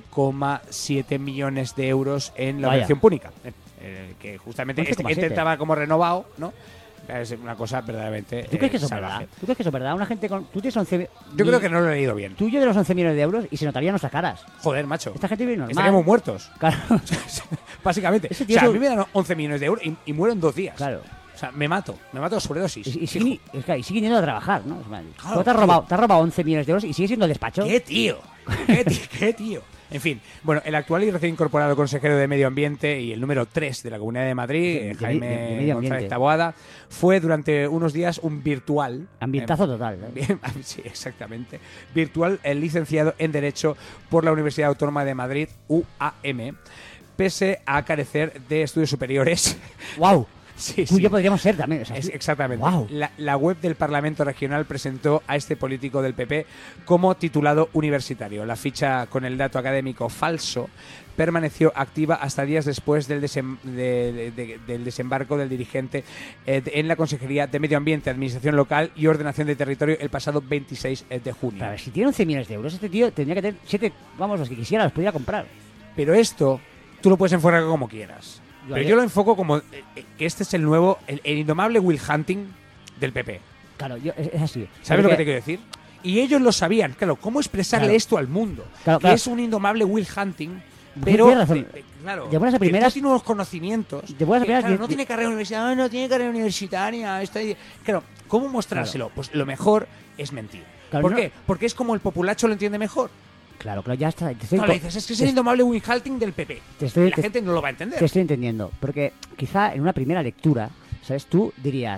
11,7 millones de euros en la Vaya. operación púnica. Que justamente 11,7. estaba como renovado, ¿no? Es una cosa verdaderamente ¿Tú crees que eso es salvaje. verdad? ¿Tú crees que eso es verdad? Una gente con... Tú tienes 11... Yo creo que no lo he leído bien. Tú y yo de los 11 millones de euros y se notarían nuestras caras. Joder, macho. Esta gente vive normal. Estaríamos muertos. Claro. Básicamente. Ese O tío sea, a es mí me dan 11 millones de euros y muero en 2 días. Claro. O sea, me mato de sobredosis. Y sigue yendo a trabajar, ¿no? Es mal. Claro, Tú te has robado 11 millones de euros y sigues siendo el despacho. ¡Qué tío! ¡Qué tío! En fin, bueno, el actual y recién incorporado consejero de Medio Ambiente y el número 3 de la Comunidad de Madrid, De Jaime Medio González Ambiente. Taboada, fue durante unos días un virtual... Ambientazo total. ¿eh? Bien, sí, exactamente. Virtual, el licenciado en Derecho por la Universidad Autónoma de Madrid, UAM, pese a carecer de estudios superiores. ¡Wow! Sí, Tú y sí. yo podríamos ser también. O sea, Exactamente. ¡Wow! La web del Parlamento Regional presentó a este político del PP como titulado universitario. La ficha con el dato académico falso permaneció activa hasta días después del desembarco del dirigente en la Consejería de Medio Ambiente, Administración Local y Ordenación de Territorio el pasado 26 de junio. Pero a ver, si tiene 11 millones de euros, este tío tendría que tener 7, vamos, los que quisiera, los podría comprar. Pero esto tú lo puedes enfocar como quieras. Pero Yo- yo lo enfoco como que este es el nuevo, el indomable Will Hunting del PP. Claro, es así. ¿Sabes lo que Porque- te quiero decir? Y ellos lo sabían, claro, cómo expresarle Claro. esto al mundo. Claro, que claro. es un indomable Will Hunting, pero Tienes razón. claro, De buenas a que primeras- no tiene unos conocimientos. de buenas a que, primeras- claro, no tiene carrera universitaria, no tiene carrera universitaria. Claro, ¿cómo mostrárselo? Pues lo mejor es mentir. Claro, ¿Por no- qué? Porque es como el populacho lo entiende mejor. Claro, ya está. Te estoy No, le dices, es que es el indomable Will Hunting del PP. Y la gente no lo va a entender. Te estoy entendiendo. Porque quizá en una primera lectura, ¿sabes? Tú dirías,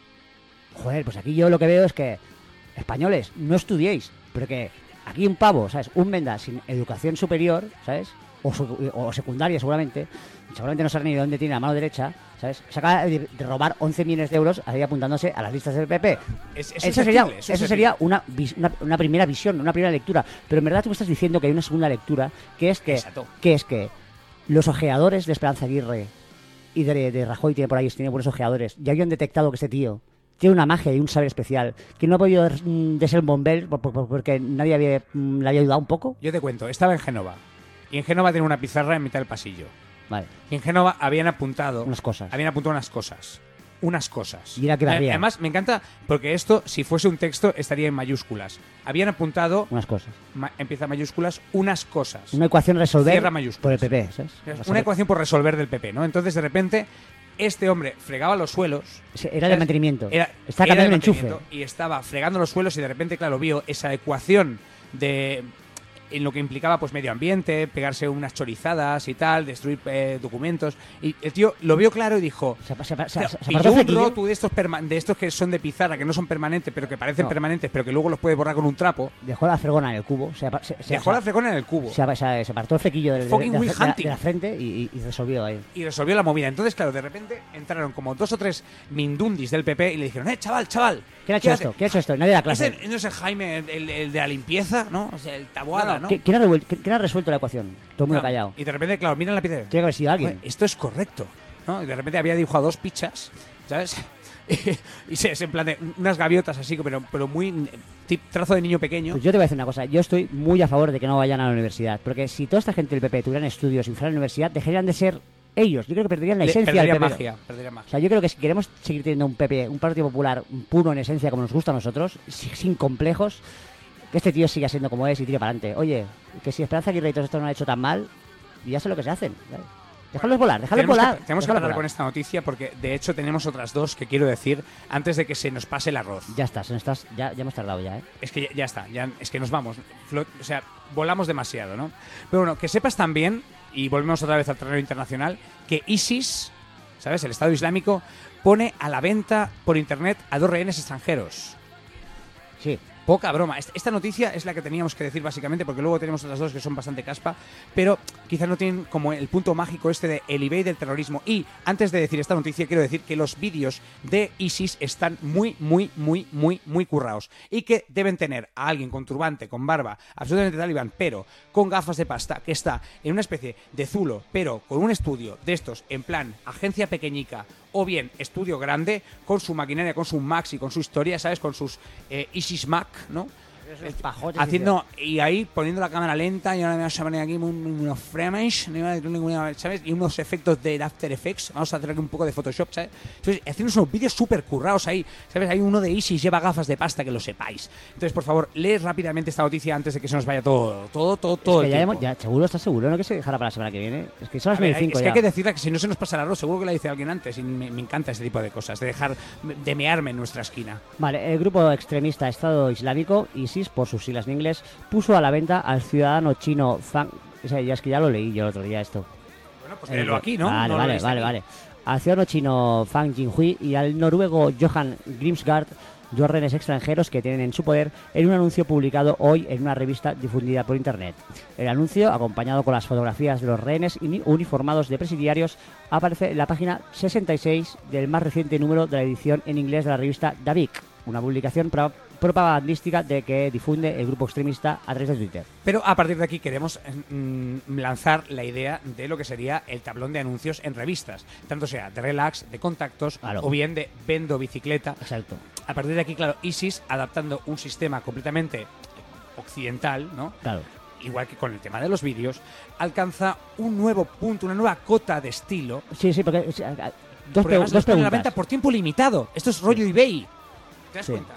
joder, pues aquí yo lo que veo es que españoles, no estudiéis, porque aquí un pavo, ¿sabes? Un menda sin educación superior, ¿sabes? O secundaria seguramente no sabe ni de dónde tiene la mano derecha, ¿sabes? Se acaba de robar 11 millones de euros ahí apuntándose a las listas del PP. Es Eso sería una primera visión, una primera lectura. Pero en verdad tú me estás diciendo que hay una segunda lectura, que es que, Exacto. los ojeadores de Esperanza Aguirre y de Rajoy tiene buenos ojeadores, ya habían detectado que este tío tiene una magia y un saber especial, que no ha podido de ser un bombel porque nadie le había ayudado un poco. Yo te cuento, estaba en Génova. Y en Génova tiene una pizarra en mitad del pasillo. Vale. Y en Génova habían apuntado Unas cosas. Unas cosas. Y era que barría. Además, me encanta porque esto, si fuese un texto, estaría en mayúsculas. Habían apuntado, Unas cosas. empieza mayúsculas, unas cosas. Una ecuación a resolver Cierra mayúsculas. por el PP, ¿sabes? Una ecuación por resolver del PP, ¿no? Entonces, de repente, este hombre fregaba los suelos. Era de mantenimiento. Está Era cambiando de el enchufe. mantenimiento y estaba fregando los suelos y de repente, claro, vio esa ecuación en lo que implicaba pues medio ambiente, pegarse unas chorizadas y tal, destruir documentos. Y el tío lo vio claro y dijo, Se claro, apartó pilló un flequillo. rotu de estos que son de pizarra, que no son permanentes, pero que parecen No. permanentes, pero que luego los puede borrar con un trapo. Dejó la fregona en el cubo. Dejó la fregona en el cubo. Se apartó el flequillo Fucking Will Hunting. de la frente y resolvió ahí. Y resolvió la movida. Entonces, claro, de repente entraron como 2 o 3 mindundis del PP y le dijeron, chaval. ¿Quién ha hecho esto? ¿Quién ha hecho esto? Nadie da clase. ¿No es el Jaime, el de la limpieza, no? O sea, el Taboada, ¿no? ¿Quién ha resuelto la ecuación? Todo el mundo No. callado. Y de repente, claro, miran la piedra. Tiene que haber sido alguien. Joder, esto es correcto, ¿no? Y de repente había dibujado 2 pichas, ¿sabes? y es en plan de unas gaviotas así, pero muy trazo de niño pequeño. Pues yo te voy a decir una cosa. Yo estoy muy a favor de que no vayan a la universidad. Porque si toda esta gente del PP tuvieran estudios y fueran a la universidad, dejarían de ser ellos. Yo creo que perderían la esencia del PP. Perdería magia. O sea, yo creo que si queremos seguir teniendo un PP, un Partido Popular puro en esencia como nos gusta a nosotros, sin complejos, que este tío siga siendo como es y tire para adelante. Oye, que si Esperanza Aguirre y todos estos no han hecho tan mal, ya sé lo que se hacen. ¿Vale? Déjalos volar, déjalos volar. Tenemos que parar con esta noticia porque de hecho tenemos otras 2 que quiero decir antes de que se nos pase el arroz. Ya está, ya hemos tardado ya, ¿eh? Es que ya está, es que nos vamos. O sea, volamos demasiado, ¿no? Pero bueno, que sepas también, y volvemos otra vez al terreno internacional, que ISIS, ¿sabes? El Estado Islámico, pone a la venta por internet a 2 rehenes extranjeros. Sí. Poca broma. Esta noticia es la que teníamos que decir básicamente, porque luego tenemos otras 2 que son bastante caspa, pero quizás no tienen como el punto mágico este de el eBay del terrorismo. Y antes de decir esta noticia, quiero decir que los vídeos de ISIS están muy currados y que deben tener a alguien con turbante, con barba, absolutamente talibán, pero con gafas de pasta, que está en una especie de zulo, pero con un estudio de estos en plan agencia pequeñica, o bien estudio grande, con su maquinaria, con su Max y con su historia, ¿sabes? Con sus Isis Mac, ¿no? Haciendo y ahí poniendo la cámara lenta y ahora me vamos a poner aquí unos frames, ¿sabes? Y unos efectos de After Effects. Vamos a hacer aquí un poco de Photoshop, ¿sabes? Entonces, haciendo unos vídeos súper currados ahí, ¿sabes? Hay uno de Isis, lleva gafas de pasta, que lo sepáis. Entonces, por favor, lee rápidamente esta noticia antes de que se nos vaya todo es que el tiempo. ya, seguro, ¿estás seguro? ¿No que se dejará para la semana que viene? Es que son las 9:05 es que ya. hay que decirle que si no se nos pasa el arroz, seguro que la dice alguien antes. Y me encanta ese tipo de cosas, de mearme en nuestra esquina. Vale, el grupo extremista Estado Islámico, ISIS, por sus siglas en inglés, puso a la venta al ciudadano chino Fang... O sea, ya es que ya lo leí yo el otro día esto. Bueno, pues léelo aquí, ¿no? Vale. Al ciudadano chino Fang Jinhui y al noruego Johan Grimsgaard, dos rehenes extranjeros que tienen en su poder, en un anuncio publicado hoy en una revista difundida por internet. El anuncio, acompañado con las fotografías de los rehenes uniformados de presidiarios, aparece en la página 66 del más reciente número de la edición en inglés de la revista Davik, una publicación propagandística de que difunde el grupo extremista a través de Twitter. Pero a partir de aquí queremos lanzar la idea de lo que sería el tablón de anuncios en revistas, tanto sea de relax, de contactos, claro, o bien de vendo bicicleta. Exacto. A partir de aquí, claro, ISIS, adaptando un sistema completamente occidental, ¿no? Claro. Igual que con el tema de los vídeos, alcanza un nuevo punto, una nueva cota de estilo. Sí, porque dos preguntas. preguntas. La venta por tiempo limitado. Esto es rollo eBay. ¿Te das cuenta?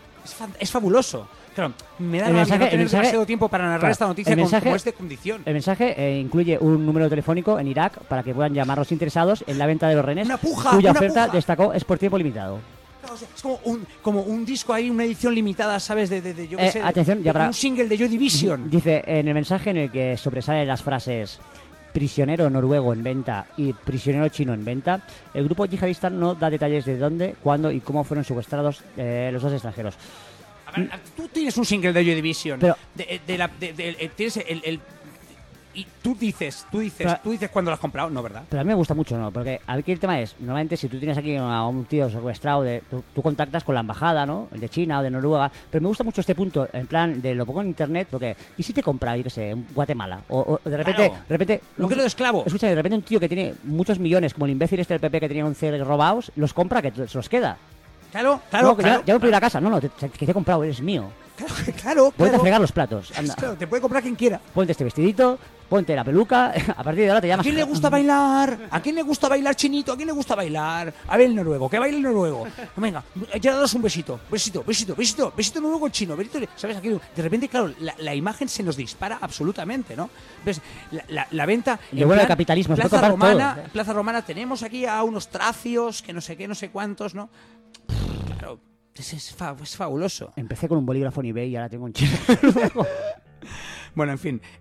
Es fabuloso. Claro, me da rabia no tener demasiado tiempo para narrar esta noticia como es de condición. El mensaje incluye un número telefónico en Irak para que puedan llamar los interesados en la venta de los rehenes, cuya oferta destacó es por tiempo limitado. Claro, o sea, es como un disco ahí, una edición limitada, ¿sabes? De yo qué sé, atención, ya un single de Joy Division. Dice en el mensaje en el que sobresalen las frases prisionero noruego en venta y prisionero chino en venta, el grupo yihadista no da detalles de dónde, cuándo y cómo fueron secuestrados los dos extranjeros. A ver, tú tienes un single de Joy Division, pero, tienes y tú dices cuándo lo has comprado, ¿no, verdad? Pero a mí me gusta mucho, ¿no? Porque aquí el tema es, normalmente si tú tienes aquí a un tío secuestrado, tú contactas con la embajada, ¿no? El de China o de Noruega, pero me gusta mucho este punto, en plan, de lo pongo en internet, porque ¿y si te compra, yo qué sé, en Guatemala? O de repente... Lo quiero de esclavo. Escucha, de repente un tío que tiene muchos millones, como el imbécil este del PP que tenía 11 robados, los compra, que se los queda. Claro. Ya me puedo ir a casa. No, que te he comprado, eres mío. Claro. Ponte a fregar los platos. Anda. Claro, te puede comprar quien quiera. Ponte este vestidito, ponte la peluca. A partir de ahora te llamas. ¿A quién le gusta bailar? ¿A quién le gusta bailar, chinito? ¿A quién le gusta bailar? A ver el noruego, que baile el noruego. Venga, ya daros un besito. Besito noruego chino. Besito, ¿sabes? Aquí, de repente, claro, la imagen se nos dispara absolutamente, ¿no? ¿Ves? La venta. Y bueno, el capitalismo. Plaza Romana, tenemos aquí a unos tracios, que no sé qué, no sé cuántos, ¿no? Claro. Es fabuloso. Empecé con un bolígrafo en eBay y ahora tengo un chino. Bueno, en fin.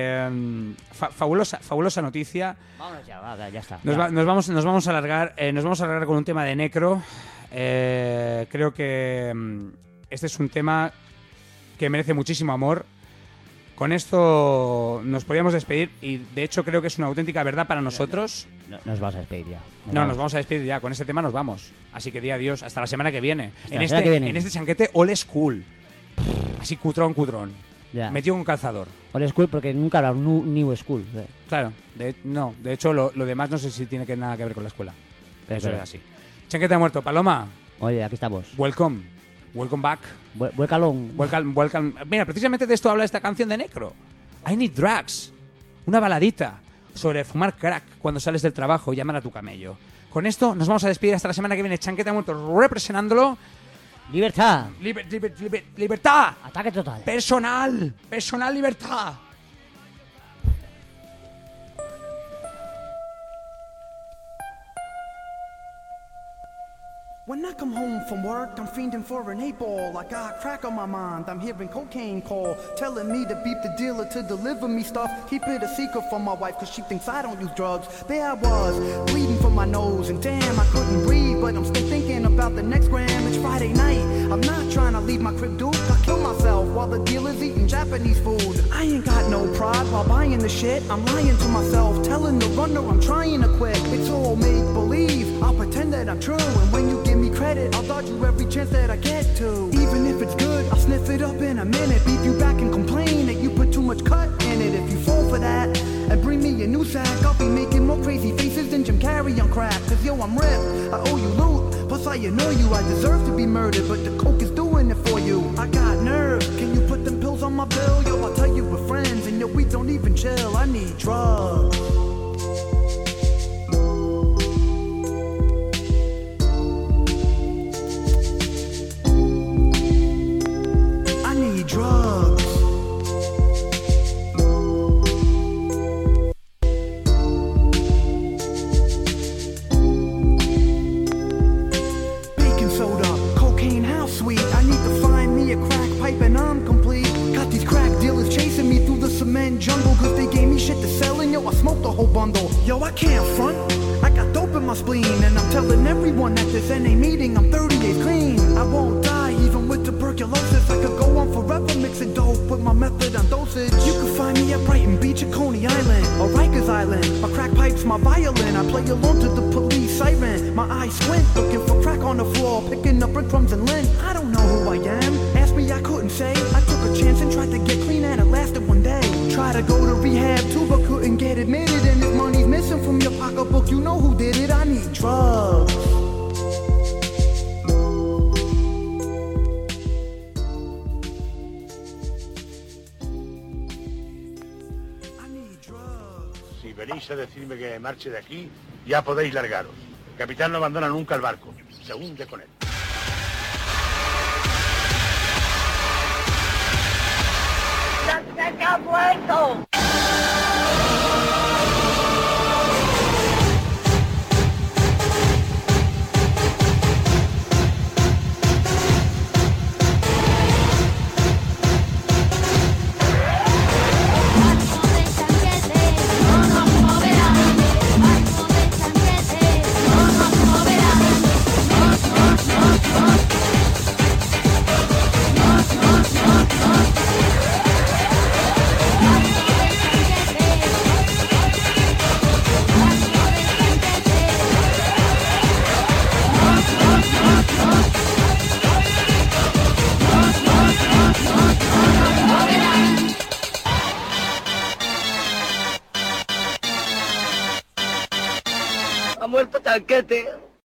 Fabulosa noticia. Vámonos ya está. Nos vamos a alargar. Nos vamos a alargar con un tema de Necro. Creo que este es un tema que merece muchísimo amor. Con esto nos podríamos despedir y de hecho creo que es una auténtica verdad para nosotros. Nos vamos a despedir ya. Nos vamos a despedir ya. Con este tema nos vamos. Así que di adiós. Hasta la semana que viene. En este chanquete old school. Así cutrón. Ya. Metido con calzador. Old school porque nunca habrá un new school. Claro. De hecho lo demás no sé si tiene nada que ver con la escuela. Pero eso es así. Chanquete ha muerto. Paloma. Oye, aquí estamos. Welcome back. Welcome. Mira, precisamente de esto habla esta canción de Necro. I Need Drugs. Una baladita sobre fumar crack cuando sales del trabajo y llamar a tu camello. Con esto nos vamos a despedir hasta la semana que viene. Chanquete ha muerto representándolo. Libertad. Libertad. Ataque total. Personal libertad. When I come home from work, I'm fiending for an 8-ball. I got crack on my mind, I'm hearing cocaine call, telling me to beep the dealer to deliver me stuff. Keep it a secret from my wife, cause she thinks I don't use drugs. There I was, bleeding from my nose, and damn, I couldn't breathe, but I'm still thinking about the next gram. It's Friday night, I'm not trying to leave my crib, dude. I kill myself while the dealer's eating Japanese food. I ain't got no pride while buying the shit. I'm lying to myself, telling the runner I'm trying to quit. It's all make-believe, I'll pretend that I'm true, and when you give me credit, I'll dodge you every chance that I get to. Even if it's good, I'll sniff it up in a minute. Beat you back and complain that you put too much cut in it. If you fall for that and bring me a new sack, I'll be making more crazy faces than Jim Carrey on crack. Cause yo, I'm ripped, annoy you, I deserve to be murdered, but the coke is doing it for you. I got nerve, can you put them pills on my bill? Yo, I'll tell you we're friends, and yo, we don't even chill. I need drugs. I need drugs. Baking soda, cocaine, how sweet. I need to find me a crack pipe and I'm complete. Got these crack dealers chasing me through the cement jungle, cause they gave me shit to sell and yo, I smoked the whole bundle. Yo, I can't front, I got dope in my spleen, and I'm telling everyone at this NA meeting I'm 38 clean. I won't die even with tuberculosis. I could go on forever mixing dope with my method on dosage. You can find me at Brighton Beach or Coney Island or Rikers Island. My crack pipe's my violin, I play along to the police siren. My eyes squint, looking for crack on the floor, picking up breadcrumbs and lint. I don't know who I am, ask me I couldn't say. I took a chance and tried to get clean and it lasted one day. Tried to go to rehab too but couldn't get admitted, and if money's missing from your pocketbook, you know who did it. I need drugs. Si venís a decirme que me marche de aquí, ya podéis largaros. El capitán no abandona nunca el barco, se hunde con él. ¡Se ha muerto! Ha muerto Chanquete.